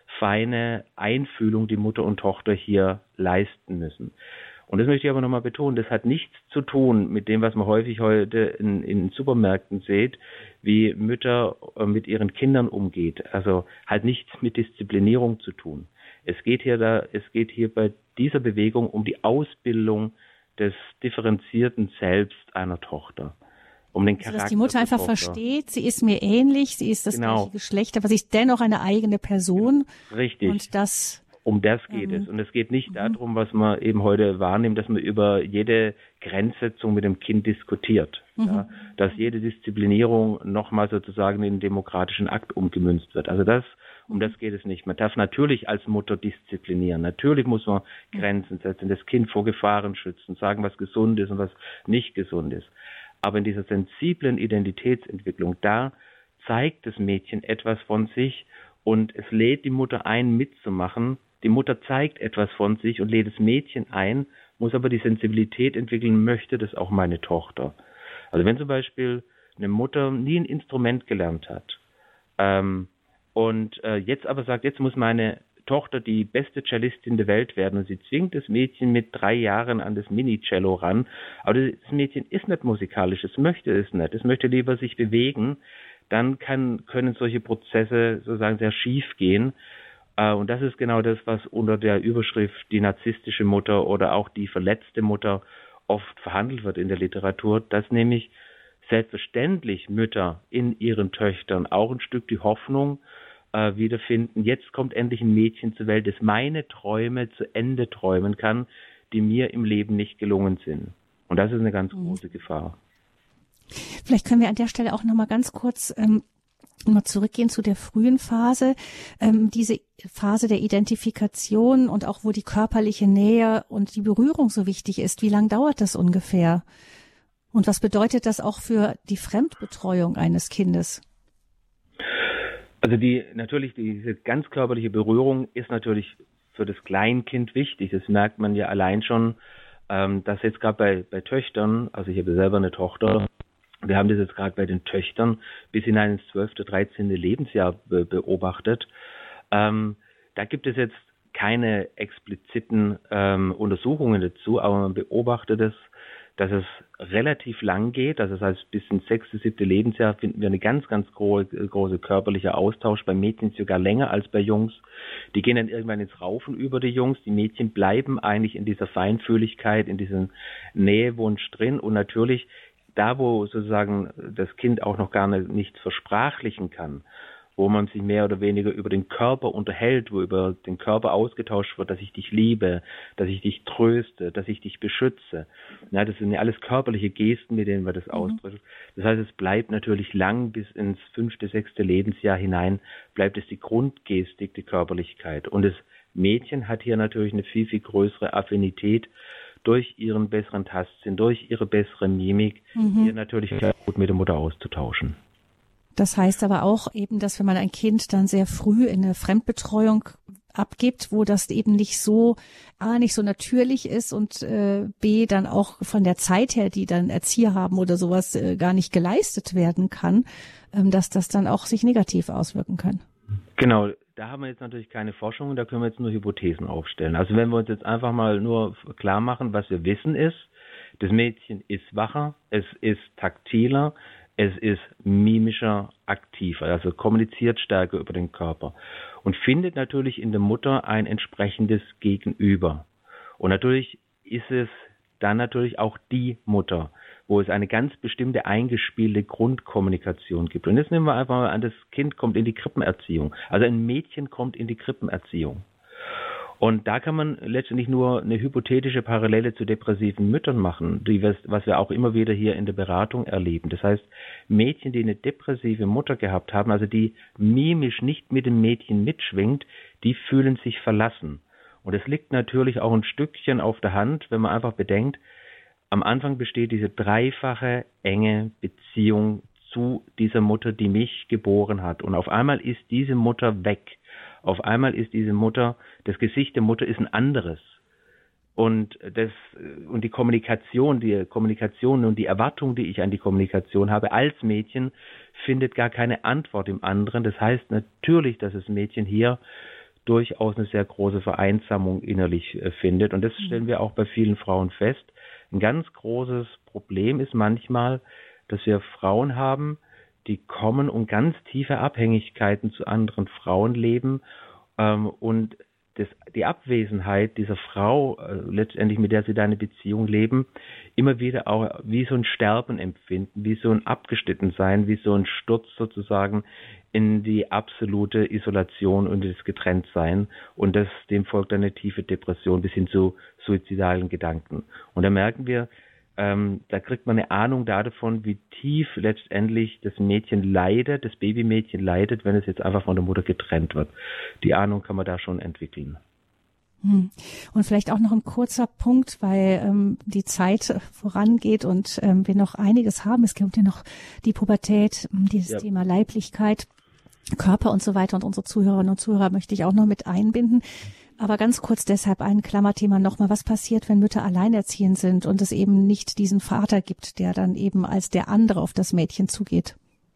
feine Einfühlung, die Mutter und Tochter hier leisten müssen. Und das möchte ich aber nochmal betonen, das hat nichts zu tun mit dem, was man häufig heute in, in Supermärkten sieht, wie Mütter mit ihren Kindern umgeht. Also halt nichts mit Disziplinierung zu tun. Es geht hier da, es geht hier bei dieser Bewegung um die Ausbildung des differenzierten Selbst einer Tochter. Um den Charakter. Also, dass die Mutter einfach Tochter. versteht, sie ist mir ähnlich, sie ist das Genau. gleiche Geschlecht, aber sie ist dennoch eine eigene Person. Richtig. Und das Um das geht ähm, es. Und es geht nicht mhm. darum, was man eben heute wahrnimmt, dass man über jede Grenzsetzung mit dem Kind diskutiert. Mhm. Ja, dass jede Disziplinierung nochmal sozusagen in den demokratischen Akt umgemünzt wird. Also das, um das geht es nicht. Man darf natürlich als Mutter disziplinieren. Natürlich muss man Grenzen setzen, das Kind vor Gefahren schützen, sagen, was gesund ist und was nicht gesund ist. Aber in dieser sensiblen Identitätsentwicklung, da zeigt das Mädchen etwas von sich und es lädt die Mutter ein, mitzumachen. Die Mutter zeigt etwas von sich und lädt das Mädchen ein, muss aber die Sensibilität entwickeln, möchte das auch meine Tochter. Also wenn zum Beispiel eine Mutter nie ein Instrument gelernt hat ähm, und äh, jetzt aber sagt, jetzt muss meine Tochter die beste Cellistin der Welt werden und sie zwingt das Mädchen mit drei Jahren an das Mini-Cello ran, aber das Mädchen ist nicht musikalisch, es möchte es nicht, es möchte lieber sich bewegen, dann kann, können solche Prozesse sozusagen sehr schief gehen. Und das ist genau das, was unter der Überschrift die narzisstische Mutter oder auch die verletzte Mutter oft verhandelt wird in der Literatur, dass nämlich selbstverständlich Mütter in ihren Töchtern auch ein Stück die Hoffnung äh, wiederfinden, jetzt kommt endlich ein Mädchen zur Welt, das meine Träume zu Ende träumen kann, die mir im Leben nicht gelungen sind. Und das ist eine ganz mhm. große Gefahr. Vielleicht können wir an der Stelle auch noch mal ganz kurz ähm, mal zurückgehen zu der frühen Phase, ähm, diese Phase der Identifikation und auch wo die körperliche Nähe und die Berührung so wichtig ist. Wie lange dauert das ungefähr? Und was bedeutet das auch für die Fremdbetreuung eines Kindes? Also die natürlich diese ganz körperliche Berührung ist natürlich für das Kleinkind wichtig. Das merkt man ja allein schon, ähm, dass jetzt gerade bei bei Töchtern, also ich habe selber eine Tochter. Wir haben das jetzt gerade bei den Töchtern bis hinein ins zwölfte, dreizehnte Lebensjahr be- beobachtet. Ähm, da gibt es jetzt keine expliziten ähm, Untersuchungen dazu, aber man beobachtet es, dass es relativ lang geht. Also das heißt, bis ins sechste, siebte Lebensjahr finden wir eine ganz, ganz gro- große körperliche Austausch. Bei Mädchen sogar länger als bei Jungs. Die gehen dann irgendwann ins Raufen über die Jungs. Die Mädchen bleiben eigentlich in dieser Feinfühligkeit, in diesem Nähewunsch drin. Und natürlich, da wo sozusagen das Kind auch noch gar nichts versprachlichen kann, wo man sich mehr oder weniger über den Körper unterhält, wo über den Körper ausgetauscht wird, dass ich dich liebe, dass ich dich tröste, dass ich dich beschütze. Ja, das sind ja alles körperliche Gesten, mit denen wir das mhm. ausdrücken. Das heißt, es bleibt natürlich lang bis ins fünfte, sechste Lebensjahr hinein, bleibt es die Grundgestik, die Körperlichkeit. Und das Mädchen hat hier natürlich eine viel, viel größere Affinität durch ihren besseren Tastsinn, durch ihre bessere Mimik, mhm. hier natürlich gut mit der Mutter auszutauschen. Das heißt aber auch eben, dass wenn man ein Kind dann sehr früh in eine Fremdbetreuung abgibt, wo das eben nicht so, A, nicht so natürlich ist und äh, B, dann auch von der Zeit her, die dann Erzieher haben oder sowas, äh, gar nicht geleistet werden kann, ähm, dass das dann auch sich negativ auswirken kann. Genau, da haben wir jetzt natürlich keine Forschung, da können wir jetzt nur Hypothesen aufstellen. Also wenn wir uns jetzt einfach mal nur klar machen, was wir wissen ist, das Mädchen ist wacher, es ist taktiler, es ist mimischer, aktiver, also kommuniziert stärker über den Körper und findet natürlich in der Mutter ein entsprechendes Gegenüber. Und natürlich ist es dann natürlich auch die Mutter, wo es eine ganz bestimmte eingespielte Grundkommunikation gibt. Und jetzt nehmen wir einfach mal an, das Kind kommt in die Krippenerziehung. Also ein Mädchen kommt in die Krippenerziehung. Und da kann man letztendlich nur eine hypothetische Parallele zu depressiven Müttern machen, die wir, was wir auch immer wieder hier in der Beratung erleben. Das heißt, Mädchen, die eine depressive Mutter gehabt haben, also die mimisch nicht mit dem Mädchen mitschwingt, die fühlen sich verlassen. Und es liegt natürlich auch ein Stückchen auf der Hand, wenn man einfach bedenkt, am Anfang besteht diese dreifache enge Beziehung zu dieser Mutter, die mich geboren hat. Und auf einmal ist diese Mutter weg. Auf einmal ist diese Mutter, das Gesicht der Mutter ist ein anderes. Und das, und die Kommunikation, die Kommunikation und die Erwartung, die ich an die Kommunikation habe als Mädchen, findet gar keine Antwort im anderen. Das heißt natürlich, dass das Mädchen hier durchaus eine sehr große Vereinsamung innerlich findet. Und das stellen wir auch bei vielen Frauen fest. Ein ganz großes Problem ist manchmal, dass wir Frauen haben, die kommen und ganz tiefe Abhängigkeiten zu anderen Frauen leben ähm, und das, die Abwesenheit dieser Frau, äh, letztendlich mit der sie da eine Beziehung leben, immer wieder auch wie so ein Sterben empfinden, wie so ein Abgeschnittensein, wie so ein Sturz sozusagen in die absolute Isolation und das Getrenntsein und das, dem folgt dann eine tiefe Depression bis hin zu suizidalen Gedanken. Und da merken wir, Ähm, da kriegt man eine Ahnung davon, wie tief letztendlich das Mädchen leidet, das Babymädchen leidet, wenn es jetzt einfach von der Mutter getrennt wird. Die Ahnung kann man da schon entwickeln. Hm. Und vielleicht auch noch ein kurzer Punkt, weil ähm, die Zeit vorangeht und ähm, wir noch einiges haben. Es gibt ja noch die Pubertät, dieses ja. Thema Leiblichkeit, Körper und so weiter. Und unsere Zuhörerinnen und Zuhörer möchte ich auch noch mit einbinden. Aber ganz kurz deshalb ein Klammerthema nochmal. Was passiert, wenn Mütter alleinerziehend sind und es eben nicht diesen Vater gibt, der dann eben als der andere auf das Mädchen zugeht?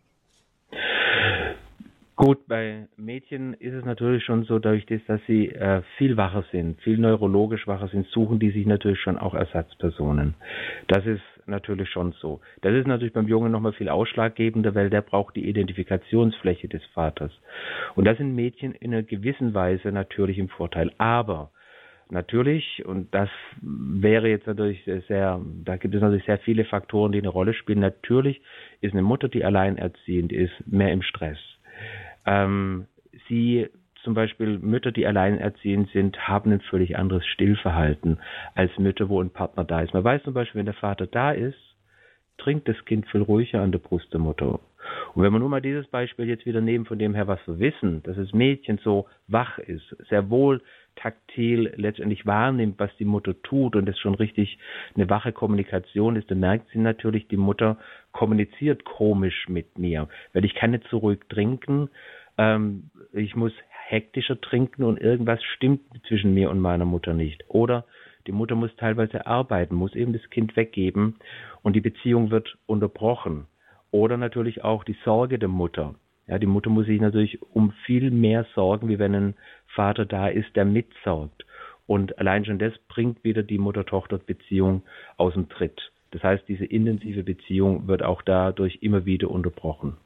Gut, bei Mädchen ist es natürlich schon so, dadurch, dass sie äh, viel wacher sind, viel neurologisch wacher sind, suchen die sich natürlich schon auch Ersatzpersonen. Das ist natürlich schon so. Das ist natürlich beim Jungen nochmal viel ausschlaggebender, weil der braucht die Identifikationsfläche des Vaters. Und das sind Mädchen in einer gewissen Weise natürlich im Vorteil. Aber natürlich, und das wäre jetzt natürlich sehr, da gibt es natürlich sehr viele Faktoren, die eine Rolle spielen. Natürlich ist eine Mutter, die alleinerziehend ist, mehr im Stress. Ähm, sie zum Beispiel Mütter, die alleinerziehend sind, haben ein völlig anderes Stillverhalten als Mütter, wo ein Partner da ist. Man weiß zum Beispiel, wenn der Vater da ist, trinkt das Kind viel ruhiger an der Brust der Mutter. Und wenn wir nur mal dieses Beispiel jetzt wieder nehmen, von dem her, was wir wissen, dass das Mädchen so wach ist, sehr wohl taktil letztendlich wahrnimmt, was die Mutter tut und das schon richtig eine wache Kommunikation ist, dann merkt sie natürlich, die Mutter kommuniziert komisch mit mir, weil ich kann nicht so ruhig trinken, ähm, ich muss hektischer trinken und irgendwas stimmt zwischen mir und meiner Mutter nicht. Oder die Mutter muss teilweise arbeiten, muss eben das Kind weggeben und die Beziehung wird unterbrochen. Oder natürlich auch die Sorge der Mutter. Ja, die Mutter muss sich natürlich um viel mehr sorgen, wie wenn ein Vater da ist, der mitsorgt. Und allein schon das bringt wieder die Mutter-Tochter-Beziehung aus dem Tritt. Das heißt, diese intensive Beziehung wird auch dadurch immer wieder unterbrochen.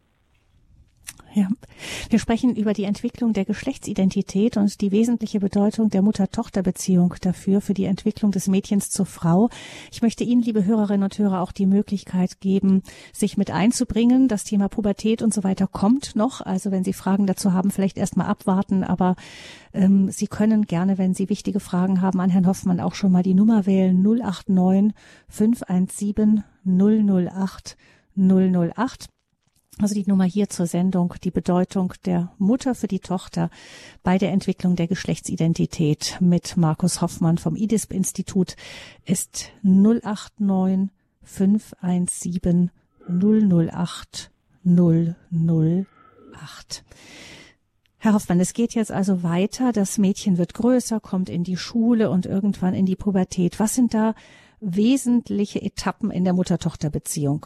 Ja, wir sprechen über die Entwicklung der Geschlechtsidentität und die wesentliche Bedeutung der Mutter-Tochter-Beziehung dafür, für die Entwicklung des Mädchens zur Frau. Ich möchte Ihnen, liebe Hörerinnen und Hörer, auch die Möglichkeit geben, sich mit einzubringen. Das Thema Pubertät und so weiter kommt noch. Also wenn Sie Fragen dazu haben, vielleicht erst mal abwarten. Aber ähm, Sie können gerne, wenn Sie wichtige Fragen haben, an Herrn Hoffmann auch schon mal die Nummer wählen. null acht neun fünf eins sieben null null acht null null acht. Also die Nummer hier zur Sendung, die Bedeutung der Mutter für die Tochter bei der Entwicklung der Geschlechtsidentität mit Markus Hoffmann vom I D I S B-Institut ist null acht neun fünf eins sieben null null acht null null acht. Herr Hoffmann, es geht jetzt also weiter. Das Mädchen wird größer, kommt in die Schule und irgendwann in die Pubertät. Was sind da wesentliche Etappen in der Mutter-Tochter-Beziehung?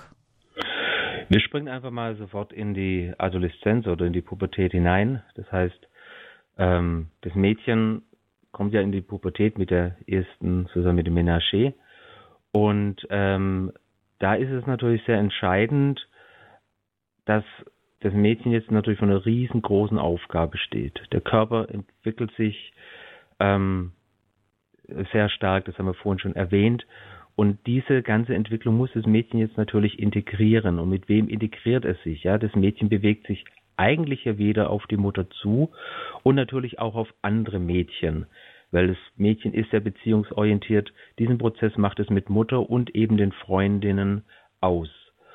Wir springen einfach mal sofort in die Adoleszenz oder in die Pubertät hinein. Das heißt, ähm, das Mädchen kommt ja in die Pubertät mit der ersten, sozusagen mit dem Menarche. Und ähm, da ist es natürlich sehr entscheidend, dass das Mädchen jetzt natürlich vor einer riesengroßen Aufgabe steht. Der Körper entwickelt sich ähm, sehr stark, das haben wir vorhin schon erwähnt. Und diese ganze Entwicklung muss das Mädchen jetzt natürlich integrieren. Und mit wem integriert es sich? Ja, das Mädchen bewegt sich eigentlich ja wieder auf die Mutter zu und natürlich auch auf andere Mädchen, weil das Mädchen ist ja beziehungsorientiert. Diesen Prozess macht es mit Mutter und eben den Freundinnen aus.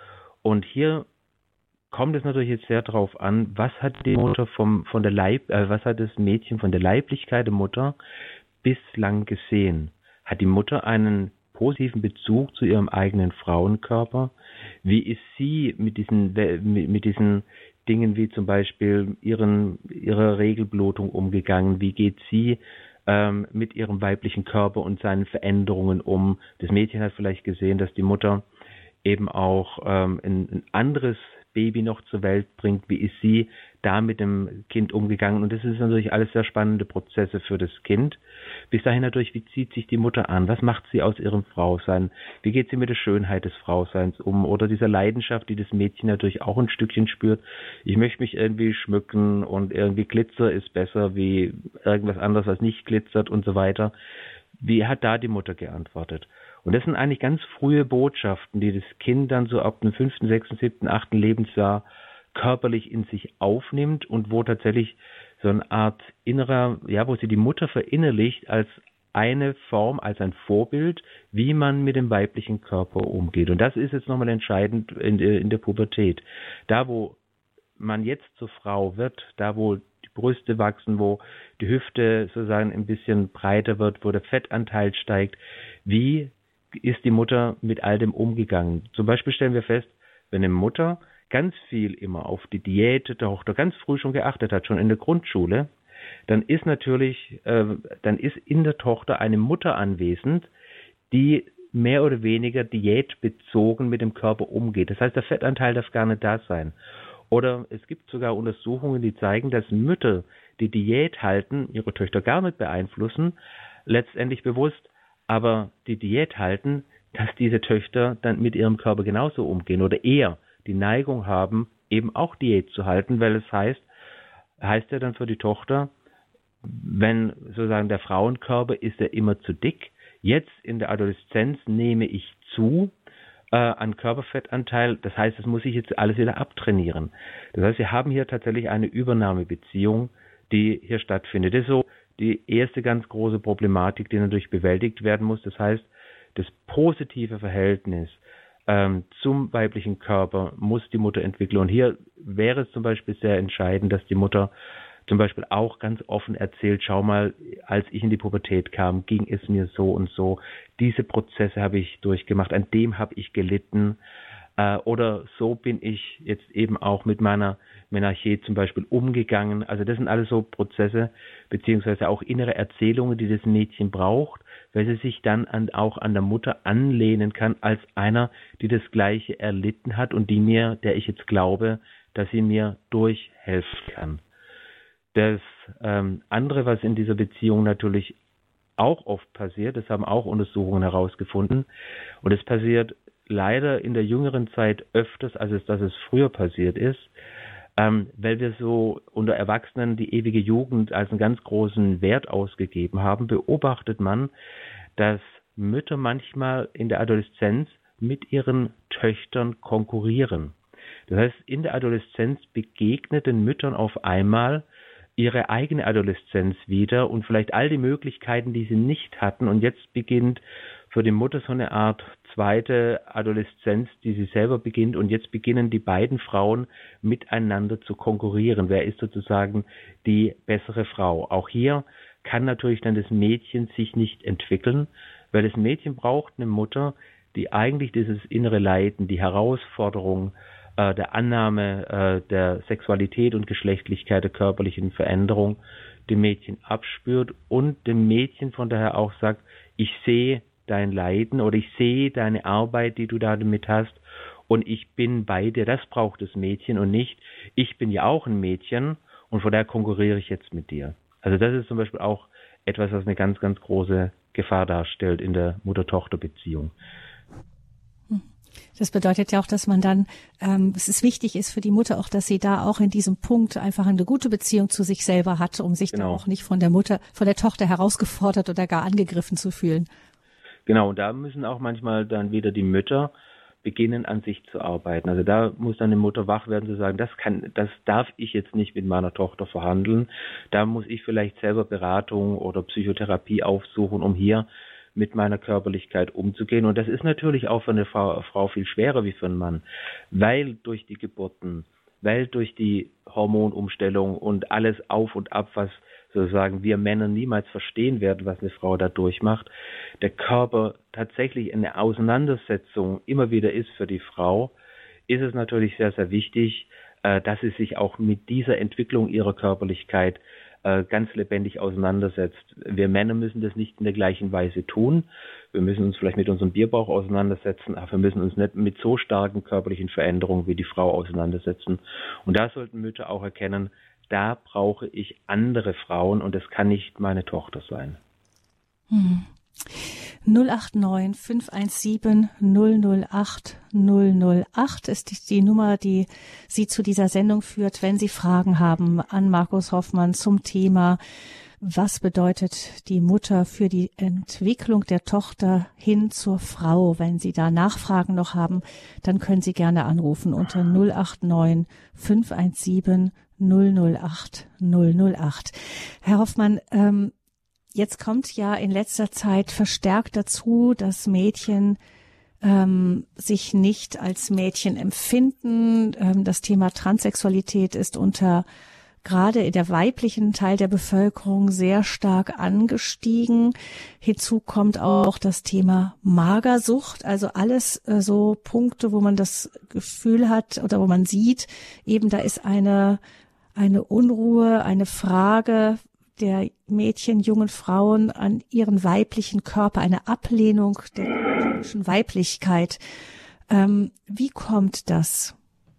Und hier kommt es natürlich jetzt sehr darauf an, was hat die Mutter vom von der Leib, äh, was hat das Mädchen von der Leiblichkeit der Mutter bislang gesehen? Hat die Mutter einen positiven Bezug zu ihrem eigenen Frauenkörper? Wie ist sie mit diesen mit diesen Dingen wie zum Beispiel ihren ihrer Regelblutung umgegangen? Wie geht sie ähm, mit ihrem weiblichen Körper und seinen Veränderungen um? Das Mädchen hat vielleicht gesehen, dass die Mutter eben auch ähm, ein, ein anderes Baby noch zur Welt bringt. Wie ist sie da mit dem Kind umgegangen? Und das ist natürlich alles sehr spannende Prozesse für das Kind. Bis dahin natürlich, wie zieht sich die Mutter an? Was macht sie aus ihrem Frausein? Wie geht sie mit der Schönheit des Frauseins um? Oder dieser Leidenschaft, die das Mädchen natürlich auch ein Stückchen spürt. Ich möchte mich irgendwie schmücken und irgendwie Glitzer ist besser wie irgendwas anderes, was nicht glitzert und so weiter. Wie hat da die Mutter geantwortet? Und das sind eigentlich ganz frühe Botschaften, die das Kind dann so ab dem fünften, sechsten, siebten, achten Lebensjahr körperlich in sich aufnimmt und wo tatsächlich so eine Art innerer, ja, wo sie die Mutter verinnerlicht als eine Form, als ein Vorbild, wie man mit dem weiblichen Körper umgeht. Und das ist jetzt nochmal entscheidend in, in der Pubertät. Da, wo man jetzt zur Frau wird, da, wo die Brüste wachsen, wo die Hüfte sozusagen ein bisschen breiter wird, wo der Fettanteil steigt, wie ist die Mutter mit all dem umgegangen? Zum Beispiel stellen wir fest, wenn eine Mutter ganz viel immer auf die Diät der Tochter ganz früh schon geachtet hat, schon in der Grundschule, dann ist natürlich, äh, dann ist in der Tochter eine Mutter anwesend, die mehr oder weniger diätbezogen mit dem Körper umgeht. Das heißt, der Fettanteil darf gar nicht da sein. Oder es gibt sogar Untersuchungen, die zeigen, dass Mütter, die Diät halten, ihre Töchter gar nicht beeinflussen, letztendlich bewusst, aber die Diät halten, dass diese Töchter dann mit ihrem Körper genauso umgehen oder eher die Neigung haben, eben auch Diät zu halten, weil es heißt, heißt ja dann für die Tochter, wenn sozusagen der Frauenkörper ist ja immer zu dick, jetzt in der Adoleszenz nehme ich zu äh, an Körperfettanteil, das heißt, das muss ich jetzt alles wieder abtrainieren. Das heißt, wir haben hier tatsächlich eine Übernahmebeziehung, die hier stattfindet. Das ist so die erste ganz große Problematik, die natürlich bewältigt werden muss. Das heißt, das positive Verhältnis ähm, zum weiblichen Körper muss die Mutter entwickeln. Und hier wäre es zum Beispiel sehr entscheidend, dass die Mutter zum Beispiel auch ganz offen erzählt, schau mal, als ich in die Pubertät kam, ging es mir so und so. Diese Prozesse habe ich durchgemacht, an dem habe ich gelitten. Äh, oder so bin ich jetzt eben auch mit meiner Menarche zum Beispiel umgegangen. Also das sind alles so Prozesse, beziehungsweise auch innere Erzählungen, die das Mädchen braucht, weil sie sich dann an, auch an der Mutter anlehnen kann, als einer, die das Gleiche erlitten hat und die mir, der ich jetzt glaube, dass sie mir durchhelfen kann. Das ähm, andere, was in dieser Beziehung natürlich auch oft passiert, das haben auch Untersuchungen herausgefunden, und es passiert leider in der jüngeren Zeit öfters, als es, dass es früher passiert ist, ähm, weil wir so unter Erwachsenen die ewige Jugend als einen ganz großen Wert ausgegeben haben, beobachtet man, dass Mütter manchmal in der Adoleszenz mit ihren Töchtern konkurrieren. Das heißt, in der Adoleszenz begegnet den Müttern auf einmal ihre eigene Adoleszenz wieder und vielleicht all die Möglichkeiten, die sie nicht hatten. Und jetzt beginnt für die Mutter so eine Art zweite Adoleszenz, die sie selber beginnt. Und jetzt beginnen die beiden Frauen miteinander zu konkurrieren. Wer ist sozusagen die bessere Frau? Auch hier kann natürlich dann das Mädchen sich nicht entwickeln, weil das Mädchen braucht eine Mutter, die eigentlich dieses innere Leiden, die Herausforderung äh, der Annahme äh, der Sexualität und Geschlechtlichkeit, der körperlichen Veränderung dem Mädchen abspürt und dem Mädchen von daher auch sagt, ich sehe dein Leiden oder ich sehe deine Arbeit, die du damit hast, und ich bin bei dir. Das braucht das Mädchen und nicht, ich bin ja auch ein Mädchen und von daher konkurriere ich jetzt mit dir. Also das ist zum Beispiel auch etwas, was eine ganz, ganz große Gefahr darstellt in der Mutter-Tochter-Beziehung. Das bedeutet ja auch, dass man dann, ähm, es ist wichtig ist für die Mutter auch, dass sie da auch in diesem Punkt einfach eine gute Beziehung zu sich selber hat, um sich genau. dann auch nicht von der Mutter, von der Tochter herausgefordert oder gar angegriffen zu fühlen. Genau, und da müssen auch manchmal dann wieder die Mütter beginnen, an sich zu arbeiten. Also da muss dann die Mutter wach werden, zu sagen, das kann, das darf ich jetzt nicht mit meiner Tochter verhandeln. Da muss ich vielleicht selber Beratung oder Psychotherapie aufsuchen, um hier mit meiner Körperlichkeit umzugehen. Und das ist natürlich auch für eine Frau, Frau viel schwerer wie für einen Mann, weil durch die Geburten, weil durch die Hormonumstellung und alles auf und ab, was sozusagen wir Männer niemals verstehen werden, was eine Frau da durchmacht, der Körper tatsächlich eine Auseinandersetzung immer wieder ist für die Frau, ist es natürlich sehr, sehr wichtig, dass sie sich auch mit dieser Entwicklung ihrer Körperlichkeit ganz lebendig auseinandersetzt. Wir Männer müssen das nicht in der gleichen Weise tun. Wir müssen uns vielleicht mit unserem Bierbauch auseinandersetzen, aber wir müssen uns nicht mit so starken körperlichen Veränderungen wie die Frau auseinandersetzen. Und da sollten Mütter auch erkennen, da brauche ich andere Frauen und es kann nicht meine Tochter sein. Hm. null acht neun fünf eins sieben null null acht null null acht ist die Nummer, die Sie zu dieser Sendung führt, wenn Sie Fragen haben an Markus Hoffmann zum Thema, was bedeutet die Mutter für die Entwicklung der Tochter hin zur Frau. Wenn Sie da Nachfragen noch haben, dann können Sie gerne anrufen unter null acht neun fünf eins sieben null null acht null null acht. Herr Hoffmann, ähm, jetzt kommt ja in letzter Zeit verstärkt dazu, dass Mädchen ähm, sich nicht als Mädchen empfinden. Ähm, das Thema Transsexualität ist unter gerade in der weiblichen Teil der Bevölkerung sehr stark angestiegen. Hinzu kommt auch das Thema Magersucht, also alles äh, so Punkte, wo man das Gefühl hat oder wo man sieht, eben da ist eine eine Unruhe, eine Frage der Mädchen, jungen Frauen an ihren weiblichen Körper, eine Ablehnung der typischen Weiblichkeit. Ähm, wie kommt das?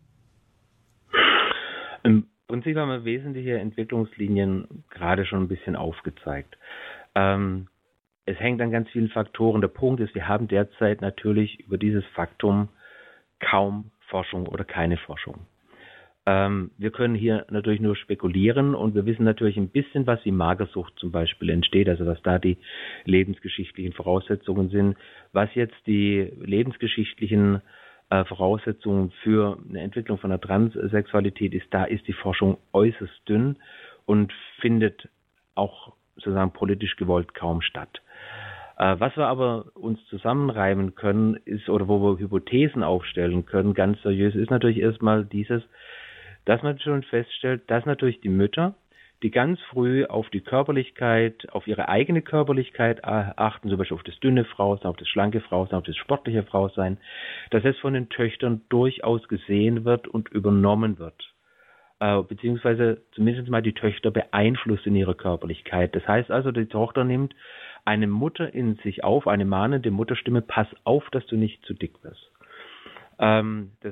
Im Prinzip haben wir wesentliche Entwicklungslinien gerade schon ein bisschen aufgezeigt. Ähm, es hängt an ganz vielen Faktoren. Der Punkt ist, wir haben derzeit natürlich über dieses Faktum kaum Forschung oder keine Forschung. Wir können hier natürlich nur spekulieren und wir wissen natürlich ein bisschen, was die Magersucht zum Beispiel entsteht, also was da die lebensgeschichtlichen Voraussetzungen sind. Was jetzt die lebensgeschichtlichen äh, Voraussetzungen für eine Entwicklung von der Transsexualität ist, da ist die Forschung äußerst dünn und findet auch sozusagen politisch gewollt kaum statt. Äh, was wir aber uns zusammenreimen können, ist, oder wo wir Hypothesen aufstellen können, ganz seriös, ist natürlich erstmal dieses, dass man schon feststellt, dass natürlich die Mütter, die ganz früh auf die Körperlichkeit, auf ihre eigene Körperlichkeit achten, zum Beispiel auf das dünne Frausein, auf das schlanke Frausein, auf das sportliche Frausein, dass es von den Töchtern durchaus gesehen wird und übernommen wird. Äh, beziehungsweise zumindest mal die Töchter beeinflusst in ihrer Körperlichkeit. Das heißt also, die Tochter nimmt eine Mutter in sich auf, eine mahnende Mutterstimme, pass auf, dass du nicht zu dick wirst. Ähm, das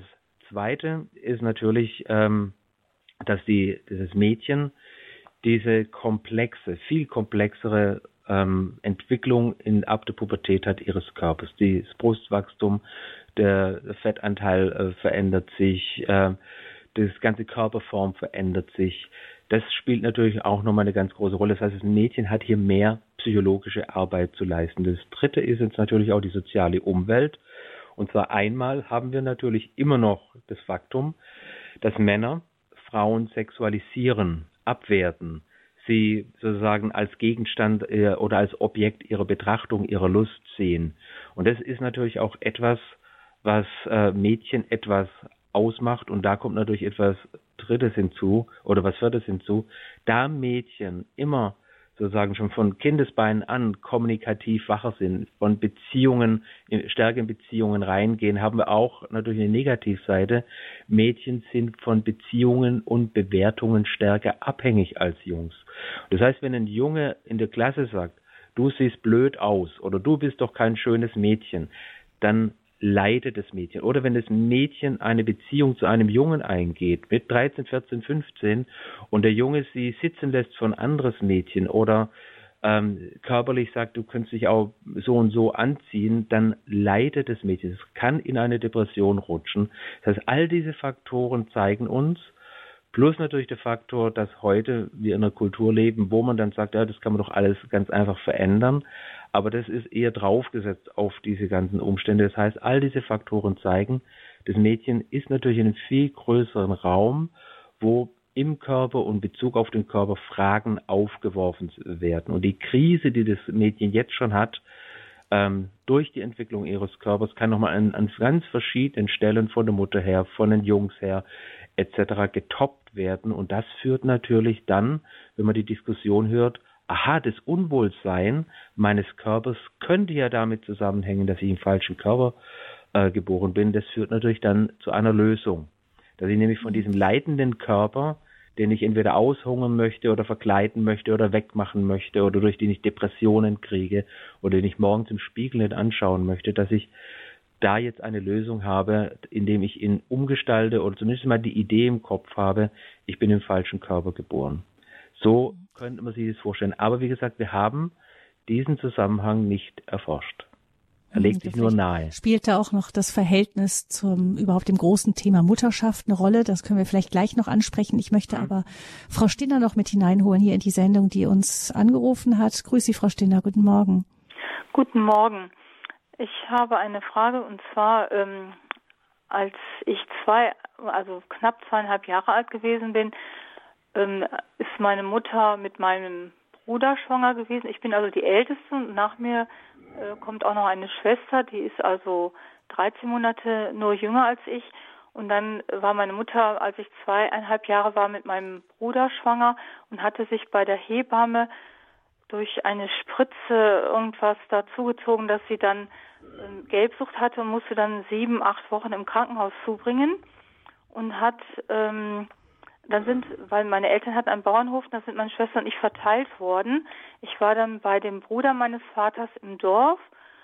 Zweite ist natürlich, ähm, dass die, dieses Mädchen diese komplexe, viel komplexere ähm, Entwicklung in, ab der Pubertät hat ihres Körpers. Das Brustwachstum, der Fettanteil äh, verändert sich, äh, das ganze Körperform verändert sich. Das spielt natürlich auch nochmal eine ganz große Rolle. Das heißt, das Mädchen hat hier mehr psychologische Arbeit zu leisten. Das Dritte ist jetzt natürlich auch die soziale Umwelt. Und zwar einmal haben wir natürlich immer noch das Faktum, dass Männer Frauen sexualisieren, abwerten, sie sozusagen als Gegenstand äh, oder als Objekt ihrer Betrachtung, ihrer Lust sehen. Und das ist natürlich auch etwas, was äh, Mädchen etwas ausmacht. Und da kommt natürlich etwas Drittes hinzu oder was Viertes hinzu. Da Mädchen immer sozusagen schon von Kindesbeinen an kommunikativ wacher sind, von Beziehungen, stärker in Beziehungen reingehen, haben wir auch natürlich eine Negativseite. Mädchen sind von Beziehungen und Bewertungen stärker abhängig als Jungs. Das heißt, wenn ein Junge in der Klasse sagt, du siehst blöd aus oder du bist doch kein schönes Mädchen, dann leidet das Mädchen. Oder wenn das Mädchen eine Beziehung zu einem Jungen eingeht, mit dreizehn, vierzehn, fünfzehn, und der Junge sie sitzen lässt von anderes Mädchen oder ähm, körperlich sagt, du könntest dich auch so und so anziehen, dann leidet das Mädchen. Es kann in eine Depression rutschen. Das heißt, all diese Faktoren zeigen uns, plus natürlich der Faktor, dass heute wir in einer Kultur leben, wo man dann sagt, ja, das kann man doch alles ganz einfach verändern. Aber das ist eher draufgesetzt auf diese ganzen Umstände. Das heißt, all diese Faktoren zeigen, das Mädchen ist natürlich in einem viel größeren Raum, wo im Körper und Bezug auf den Körper Fragen aufgeworfen werden. Und die Krise, die das Mädchen jetzt schon hat, ähm, durch die Entwicklung ihres Körpers, kann nochmal an, an ganz verschiedenen Stellen von der Mutter her, von den Jungs her, et cetera getoppt werden. Und das führt natürlich dann, wenn man die Diskussion hört, aha, das Unwohlsein meines Körpers könnte ja damit zusammenhängen, dass ich im falschen Körper äh, geboren bin. Das führt natürlich dann zu einer Lösung. Dass ich nämlich von diesem leidenden Körper, den ich entweder aushungern möchte oder verkleiden möchte oder wegmachen möchte oder durch den ich Depressionen kriege oder den ich morgens im Spiegel nicht anschauen möchte, dass ich da jetzt eine Lösung habe, indem ich ihn umgestalte oder zumindest mal die Idee im Kopf habe, ich bin im falschen Körper geboren. So könnte man sich das vorstellen. Aber wie gesagt, wir haben diesen Zusammenhang nicht erforscht. Er legt sich nur nahe. Spielt da auch noch das Verhältnis zum überhaupt dem großen Thema Mutterschaft eine Rolle? Das können wir vielleicht gleich noch ansprechen. Ich möchte aber Frau Stinner noch mit hineinholen hier in die Sendung, die uns angerufen hat. Grüß Sie, Frau Stinner. Guten Morgen. Guten Morgen. Ich habe eine Frage, und zwar, ähm, als ich zwei, also knapp zweieinhalb Jahre alt gewesen bin, ähm, ist meine Mutter mit meinem Bruder schwanger gewesen. Ich bin also die Älteste und nach mir äh, kommt auch noch eine Schwester, die ist also dreizehn Monate nur jünger als ich. Und dann war meine Mutter, als ich zweieinhalb Jahre war, mit meinem Bruder schwanger und hatte sich bei der Hebamme durch eine Spritze irgendwas dazugezogen, dass sie dann äh, Gelbsucht hatte und musste dann sieben, acht Wochen im Krankenhaus zubringen und hat ähm, dann sind, weil meine Eltern hatten einen Bauernhof, da sind meine Schwester und ich verteilt worden. Ich war dann bei dem Bruder meines Vaters im Dorf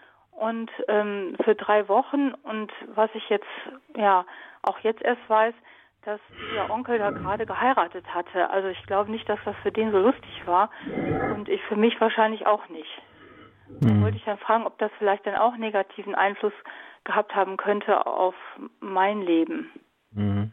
und ähm, für drei Wochen. Und was ich jetzt, ja, auch jetzt erst weiß, dass ihr Onkel da gerade geheiratet hatte. Also ich glaube nicht, dass das für den so lustig war und ich für mich wahrscheinlich auch nicht. Da Mhm. wollte ich dann fragen, ob das vielleicht dann auch negativen Einfluss gehabt haben könnte auf mein Leben. Mhm.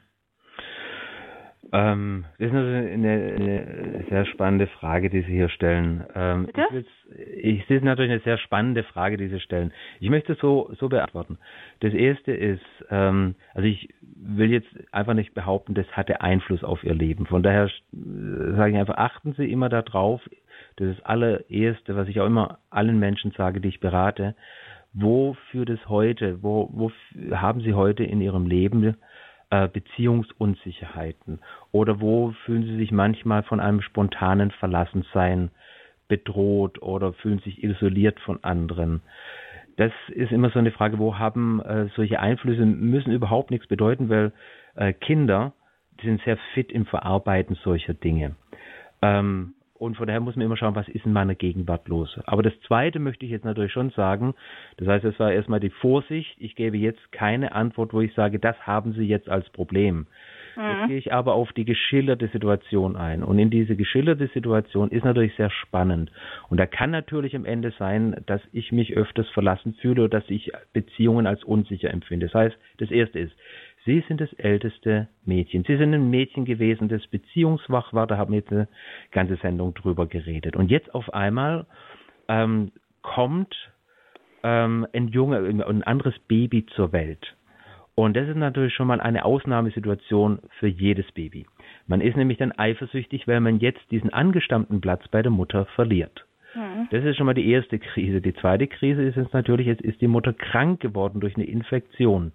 Ähm, das ist eine, eine sehr spannende Frage, die Sie hier stellen. Ähm, Bitte? ich, will's- ich sehe es natürlich eine sehr spannende Frage, die Sie stellen. Ich möchte es so, so beantworten. Das erste ist, ähm, also ich will jetzt einfach nicht behaupten, das hatte Einfluss auf Ihr Leben. Von daher äh, sage ich einfach, achten Sie immer darauf, das ist das allererste, was ich auch immer allen Menschen sage, die ich berate, wo führt es heute, wo, wo f- haben Sie heute in Ihrem Leben äh, Beziehungsunsicherheiten oder wo fühlen Sie sich manchmal von einem spontanen Verlassensein bedroht oder fühlen sich isoliert von anderen. Das ist immer so eine Frage, wo haben äh, solche Einflüsse, müssen überhaupt nichts bedeuten, weil äh, Kinder, die sind sehr fit im Verarbeiten solcher Dinge. Ähm, Und von daher muss man immer schauen, was ist in meiner Gegenwart los. Aber das Zweite möchte ich jetzt natürlich schon sagen. Das heißt, es war erstmal die Vorsicht. Ich gebe jetzt keine Antwort, wo ich sage, das haben Sie jetzt als Problem. Mhm. Jetzt gehe ich aber auf die geschilderte Situation ein. Und in diese geschilderte Situation ist natürlich sehr spannend. Und da kann natürlich am Ende sein, dass ich mich öfters verlassen fühle oder dass ich Beziehungen als unsicher empfinde. Das heißt, das Erste ist, Sie sind das älteste Mädchen. Sie sind ein Mädchen gewesen, das beziehungsschwach war. Da haben wir jetzt eine ganze Sendung drüber geredet. Und jetzt auf einmal ähm, kommt ähm, ein Junge, ein anderes Baby zur Welt. Und das ist natürlich schon mal eine Ausnahmesituation für jedes Baby. Man ist nämlich dann eifersüchtig, weil man jetzt diesen angestammten Platz bei der Mutter verliert. Mhm. Das ist schon mal die erste Krise. Die zweite Krise ist jetzt natürlich, jetzt ist die Mutter krank geworden durch eine Infektion.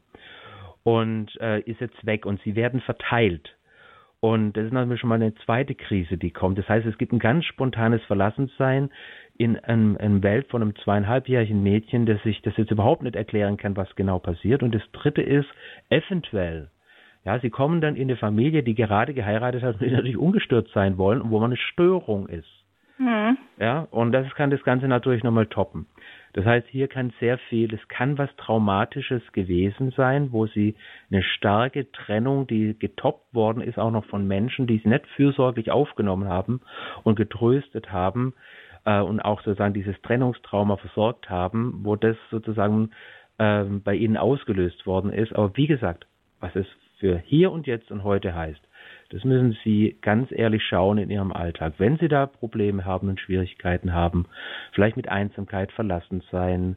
Und äh, ist jetzt weg und sie werden verteilt. Und das ist natürlich schon mal eine zweite Krise, die kommt. Das heißt, es gibt ein ganz spontanes Verlassensein in einem, einem Welt von einem zweieinhalbjährigen Mädchen, das sich das jetzt überhaupt nicht erklären kann, was genau passiert. Und das dritte ist, eventuell, ja, sie kommen dann in eine Familie, die gerade geheiratet hat und die natürlich ungestört sein wollen und wo man eine Störung ist. Mhm. Ja, und das kann das Ganze natürlich nochmal toppen. Das heißt, hier kann sehr viel, es kann was Traumatisches gewesen sein, wo sie eine starke Trennung, die getoppt worden ist, auch noch von Menschen, die sie nicht fürsorglich aufgenommen haben und getröstet haben äh, und auch sozusagen dieses Trennungstrauma versorgt haben, wo das sozusagen äh, bei ihnen ausgelöst worden ist. Aber wie gesagt, was es für hier und jetzt und heute heißt, das müssen Sie ganz ehrlich schauen in Ihrem Alltag. Wenn Sie da Probleme haben und Schwierigkeiten haben, vielleicht mit Einsamkeit, Verlassensein,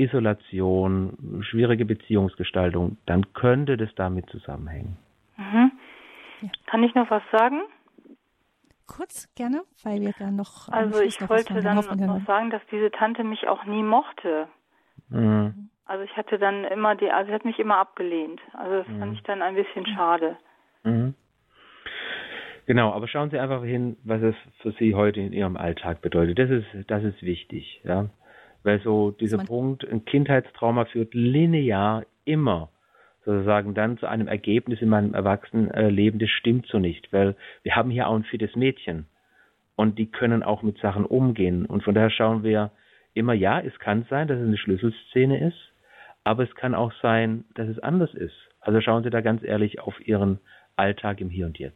Isolation, schwierige Beziehungsgestaltung, dann könnte das damit zusammenhängen. Mhm. Ja. Kann ich noch was sagen? Kurz, gerne, weil wir dann noch... Also ich noch wollte dann noch sagen, dass diese Tante mich auch nie mochte. Mhm. Also ich hatte dann immer die, also sie hat mich immer abgelehnt. Also das mhm. fand ich dann ein bisschen schade. Mhm. Genau, aber schauen Sie einfach hin, was es für Sie heute in Ihrem Alltag bedeutet. Das ist, das ist wichtig, ja. Weil so dieser Punkt, ein Kindheitstrauma führt linear immer sozusagen dann zu einem Ergebnis in meinem Erwachsenenleben, das stimmt so nicht, weil wir haben hier auch ein fittes Mädchen und die können auch mit Sachen umgehen. Und von daher schauen wir immer, ja, es kann sein, dass es eine Schlüsselszene ist, aber es kann auch sein, dass es anders ist. Also schauen Sie da ganz ehrlich auf Ihren Alltag im Hier und Jetzt.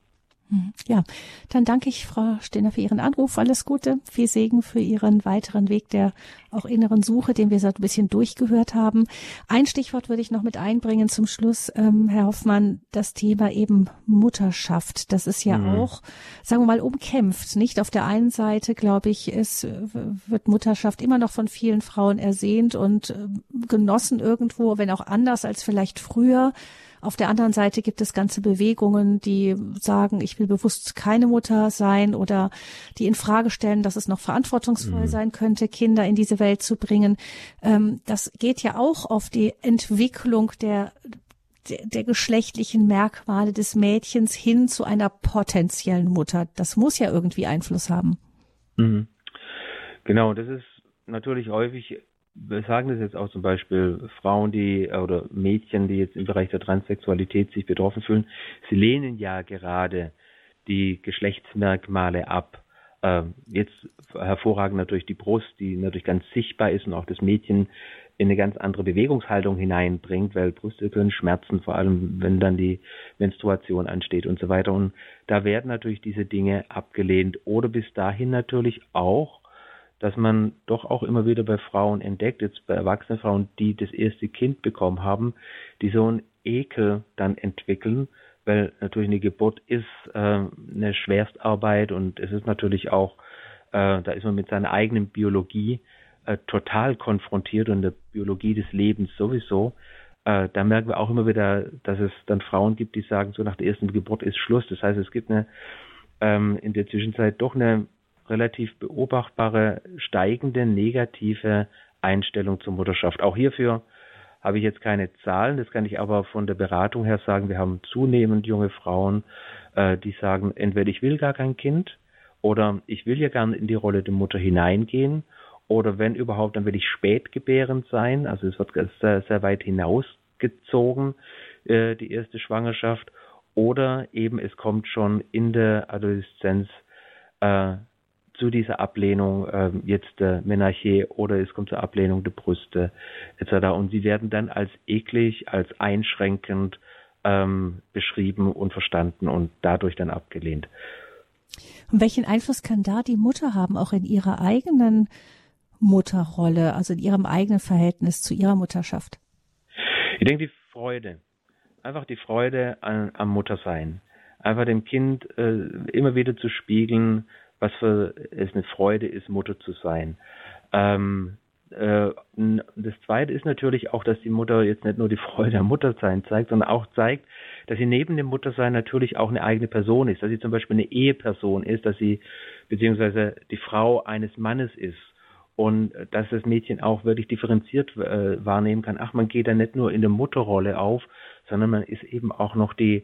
Ja, dann danke ich Frau Stehner für Ihren Anruf. Alles Gute, viel Segen für Ihren weiteren Weg der auch inneren Suche, den wir so ein bisschen durchgehört haben. Ein Stichwort würde ich noch mit einbringen zum Schluss, ähm, Herr Hoffmann, das Thema eben Mutterschaft. Das ist ja mhm. auch, sagen wir mal, umkämpft. Nicht auf der einen Seite, glaube ich, es wird Mutterschaft immer noch von vielen Frauen ersehnt und äh, genossen irgendwo, wenn auch anders als vielleicht früher. Auf der anderen Seite gibt es ganze Bewegungen, die sagen, ich will bewusst keine Mutter sein oder die in Frage stellen, dass es noch verantwortungsvoll mhm. sein könnte, Kinder in diese Welt zu bringen. Ähm, das geht ja auch auf die Entwicklung der, der, der geschlechtlichen Merkmale des Mädchens hin zu einer potenziellen Mutter. Das muss ja irgendwie Einfluss haben. Mhm. Genau, das ist natürlich häufig. Wir sagen das jetzt auch zum Beispiel Frauen, die oder Mädchen, die jetzt im Bereich der Transsexualität sich betroffen fühlen, sie lehnen ja gerade die Geschlechtsmerkmale ab. Äh, jetzt hervorragend natürlich die Brust, die natürlich ganz sichtbar ist und auch das Mädchen in eine ganz andere Bewegungshaltung hineinbringt, weil Brüste können schmerzen, vor allem wenn dann die Menstruation ansteht und so weiter. Und da werden natürlich diese Dinge abgelehnt oder bis dahin natürlich auch, dass man doch auch immer wieder bei Frauen entdeckt, jetzt bei erwachsenen Frauen, die das erste Kind bekommen haben, die so einen Ekel dann entwickeln, weil natürlich eine Geburt ist äh, eine Schwerstarbeit und es ist natürlich auch, äh, da ist man mit seiner eigenen Biologie äh, total konfrontiert und der Biologie des Lebens sowieso. Äh, da merken wir auch immer wieder, dass es dann Frauen gibt, die sagen, so nach der ersten Geburt ist Schluss. Das heißt, es gibt eine ähm, in der Zwischenzeit doch eine relativ beobachtbare, steigende, negative Einstellung zur Mutterschaft. Auch hierfür habe ich jetzt keine Zahlen, das kann ich aber von der Beratung her sagen, wir haben zunehmend junge Frauen, äh, die sagen, entweder ich will gar kein Kind oder ich will ja gerne in die Rolle der Mutter hineingehen oder wenn überhaupt, dann will ich spätgebärend sein, also es wird sehr, sehr weit hinausgezogen, äh, die erste Schwangerschaft oder eben es kommt schon in der Adoleszenz äh, zu dieser Ablehnung äh, jetzt der Menarche oder es kommt zur Ablehnung der Brüste et cetera. Und sie werden dann als eklig, als einschränkend ähm, beschrieben und verstanden und dadurch dann abgelehnt. Und welchen Einfluss kann da die Mutter haben, auch in ihrer eigenen Mutterrolle, also in ihrem eigenen Verhältnis zu ihrer Mutterschaft? Ich denke, die Freude, einfach die Freude an, am Muttersein. Einfach dem Kind äh, immer wieder zu spiegeln, was für es eine Freude ist, Mutter zu sein. Ähm, äh, das Zweite ist natürlich auch, dass die Mutter jetzt nicht nur die Freude am Muttersein zeigt, sondern auch zeigt, dass sie neben dem Muttersein natürlich auch eine eigene Person ist, dass sie zum Beispiel eine Eheperson ist, dass sie beziehungsweise die Frau eines Mannes ist. Und dass das Mädchen auch wirklich differenziert äh, wahrnehmen kann. Ach, man geht da nicht nur in der Mutterrolle auf, sondern man ist eben auch noch die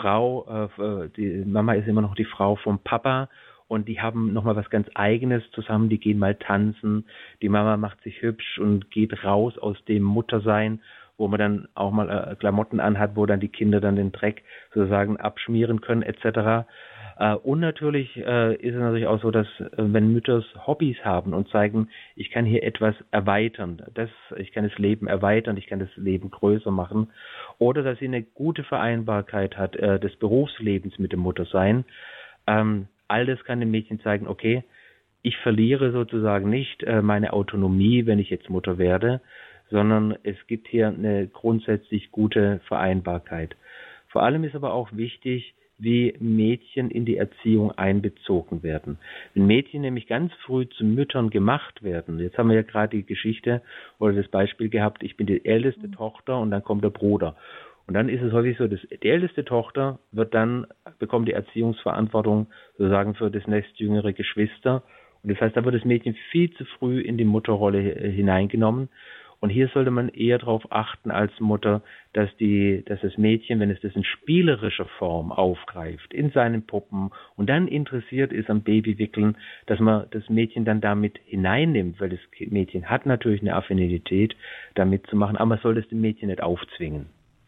Frau, äh, die Mama ist immer noch die Frau vom Papa und die haben nochmal was ganz Eigenes zusammen, die gehen mal tanzen, die Mama macht sich hübsch und geht raus aus dem Muttersein, wo man dann auch mal äh, Klamotten anhat, wo dann die Kinder dann den Dreck sozusagen abschmieren können et cetera. Uh, und natürlich uh, ist es natürlich auch so, dass uh, wenn Mütter Hobbys haben und zeigen, ich kann hier etwas erweitern, das, ich kann das Leben erweitern, ich kann das Leben größer machen, oder dass sie eine gute Vereinbarkeit hat uh, des Berufslebens mit dem Muttersein, um, all das kann dem Mädchen zeigen, okay, ich verliere sozusagen nicht uh, meine Autonomie, wenn ich jetzt Mutter werde, sondern es gibt hier eine grundsätzlich gute Vereinbarkeit. Vor allem ist aber auch wichtig, wie Mädchen in die Erziehung einbezogen werden. Wenn Mädchen nämlich ganz früh zu Müttern gemacht werden, jetzt haben wir ja gerade die Geschichte oder das Beispiel gehabt, ich bin die älteste mhm. Tochter und dann kommt der Bruder. Und dann ist es häufig so, dass die älteste Tochter wird dann, bekommt die Erziehungsverantwortung sozusagen für das nächstjüngere Geschwister. Und das heißt, da wird das Mädchen viel zu früh in die Mutterrolle hineingenommen. Und hier sollte man eher darauf achten als Mutter, dass die, dass das Mädchen, wenn es das in spielerischer Form aufgreift, in seinen Puppen und dann interessiert ist am Babywickeln, dass man das Mädchen dann damit hineinnimmt, weil das Mädchen hat natürlich eine Affinität, da mitzumachen, aber man soll das dem Mädchen nicht aufzwingen.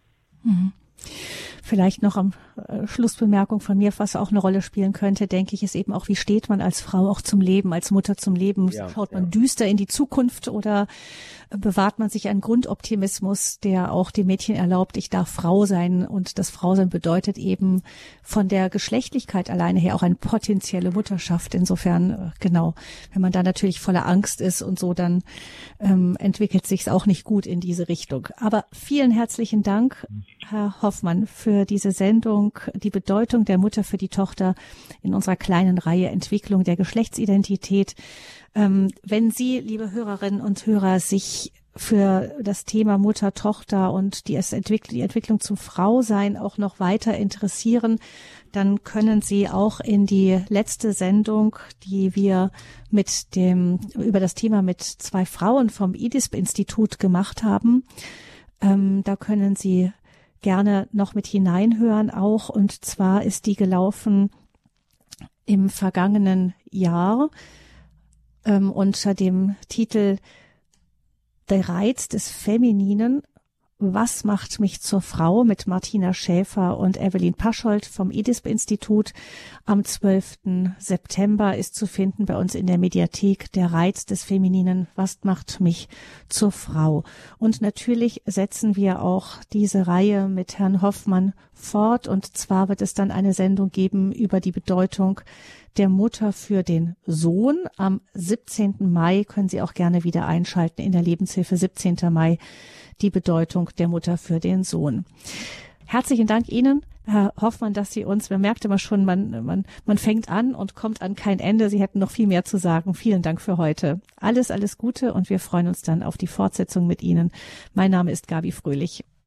Mhm. Vielleicht noch am Schlussbemerkung von mir, was auch eine Rolle spielen könnte, denke ich, ist eben auch, wie steht man als Frau auch zum Leben, als Mutter zum Leben? Ja, Schaut man ja. düster in die Zukunft oder bewahrt man sich einen Grundoptimismus, der auch dem Mädchen erlaubt, ich darf Frau sein, und das Frausein bedeutet eben von der Geschlechtlichkeit alleine her auch eine potenzielle Mutterschaft. Insofern, genau, wenn man da natürlich voller Angst ist und so, dann ähm, entwickelt sich's auch nicht gut in diese Richtung. Aber vielen herzlichen Dank, Herr Hoffmann, für diese Sendung, die Bedeutung der Mutter für die Tochter in unserer kleinen Reihe Entwicklung der Geschlechtsidentität. Ähm, wenn Sie, liebe Hörerinnen und Hörer, sich für das Thema Mutter, Tochter und die, Entwickl- die Entwicklung zum Frausein auch noch weiter interessieren, dann können Sie auch in die letzte Sendung, die wir mit dem, über das Thema mit zwei Frauen vom I D I S P-Institut gemacht haben, ähm, da können Sie gerne noch mit hineinhören auch, und zwar ist die gelaufen im vergangenen Jahr ähm, unter dem Titel Der Reiz des Femininen. Was macht mich zur Frau? Mit Martina Schäfer und Evelyn Paschold vom I D I S P-Institut. Am zwölften September ist zu finden bei uns in der Mediathek Der Reiz des Femininen. Was macht mich zur Frau? Und natürlich setzen wir auch diese Reihe mit Herrn Hoffmann fort. Und zwar wird es dann eine Sendung geben über die Bedeutung der Mutter für den Sohn. Am siebzehnten Mai können Sie auch gerne wieder einschalten in der Lebenshilfe. siebzehnten Mai, die Bedeutung der Mutter für den Sohn. Herzlichen Dank Ihnen, Herr Hoffmann, dass Sie uns, man merkt immer schon, man, man, man fängt an und kommt an kein Ende. Sie hätten noch viel mehr zu sagen. Vielen Dank für heute. Alles, alles Gute, und wir freuen uns dann auf die Fortsetzung mit Ihnen. Mein Name ist Gabi Fröhlich.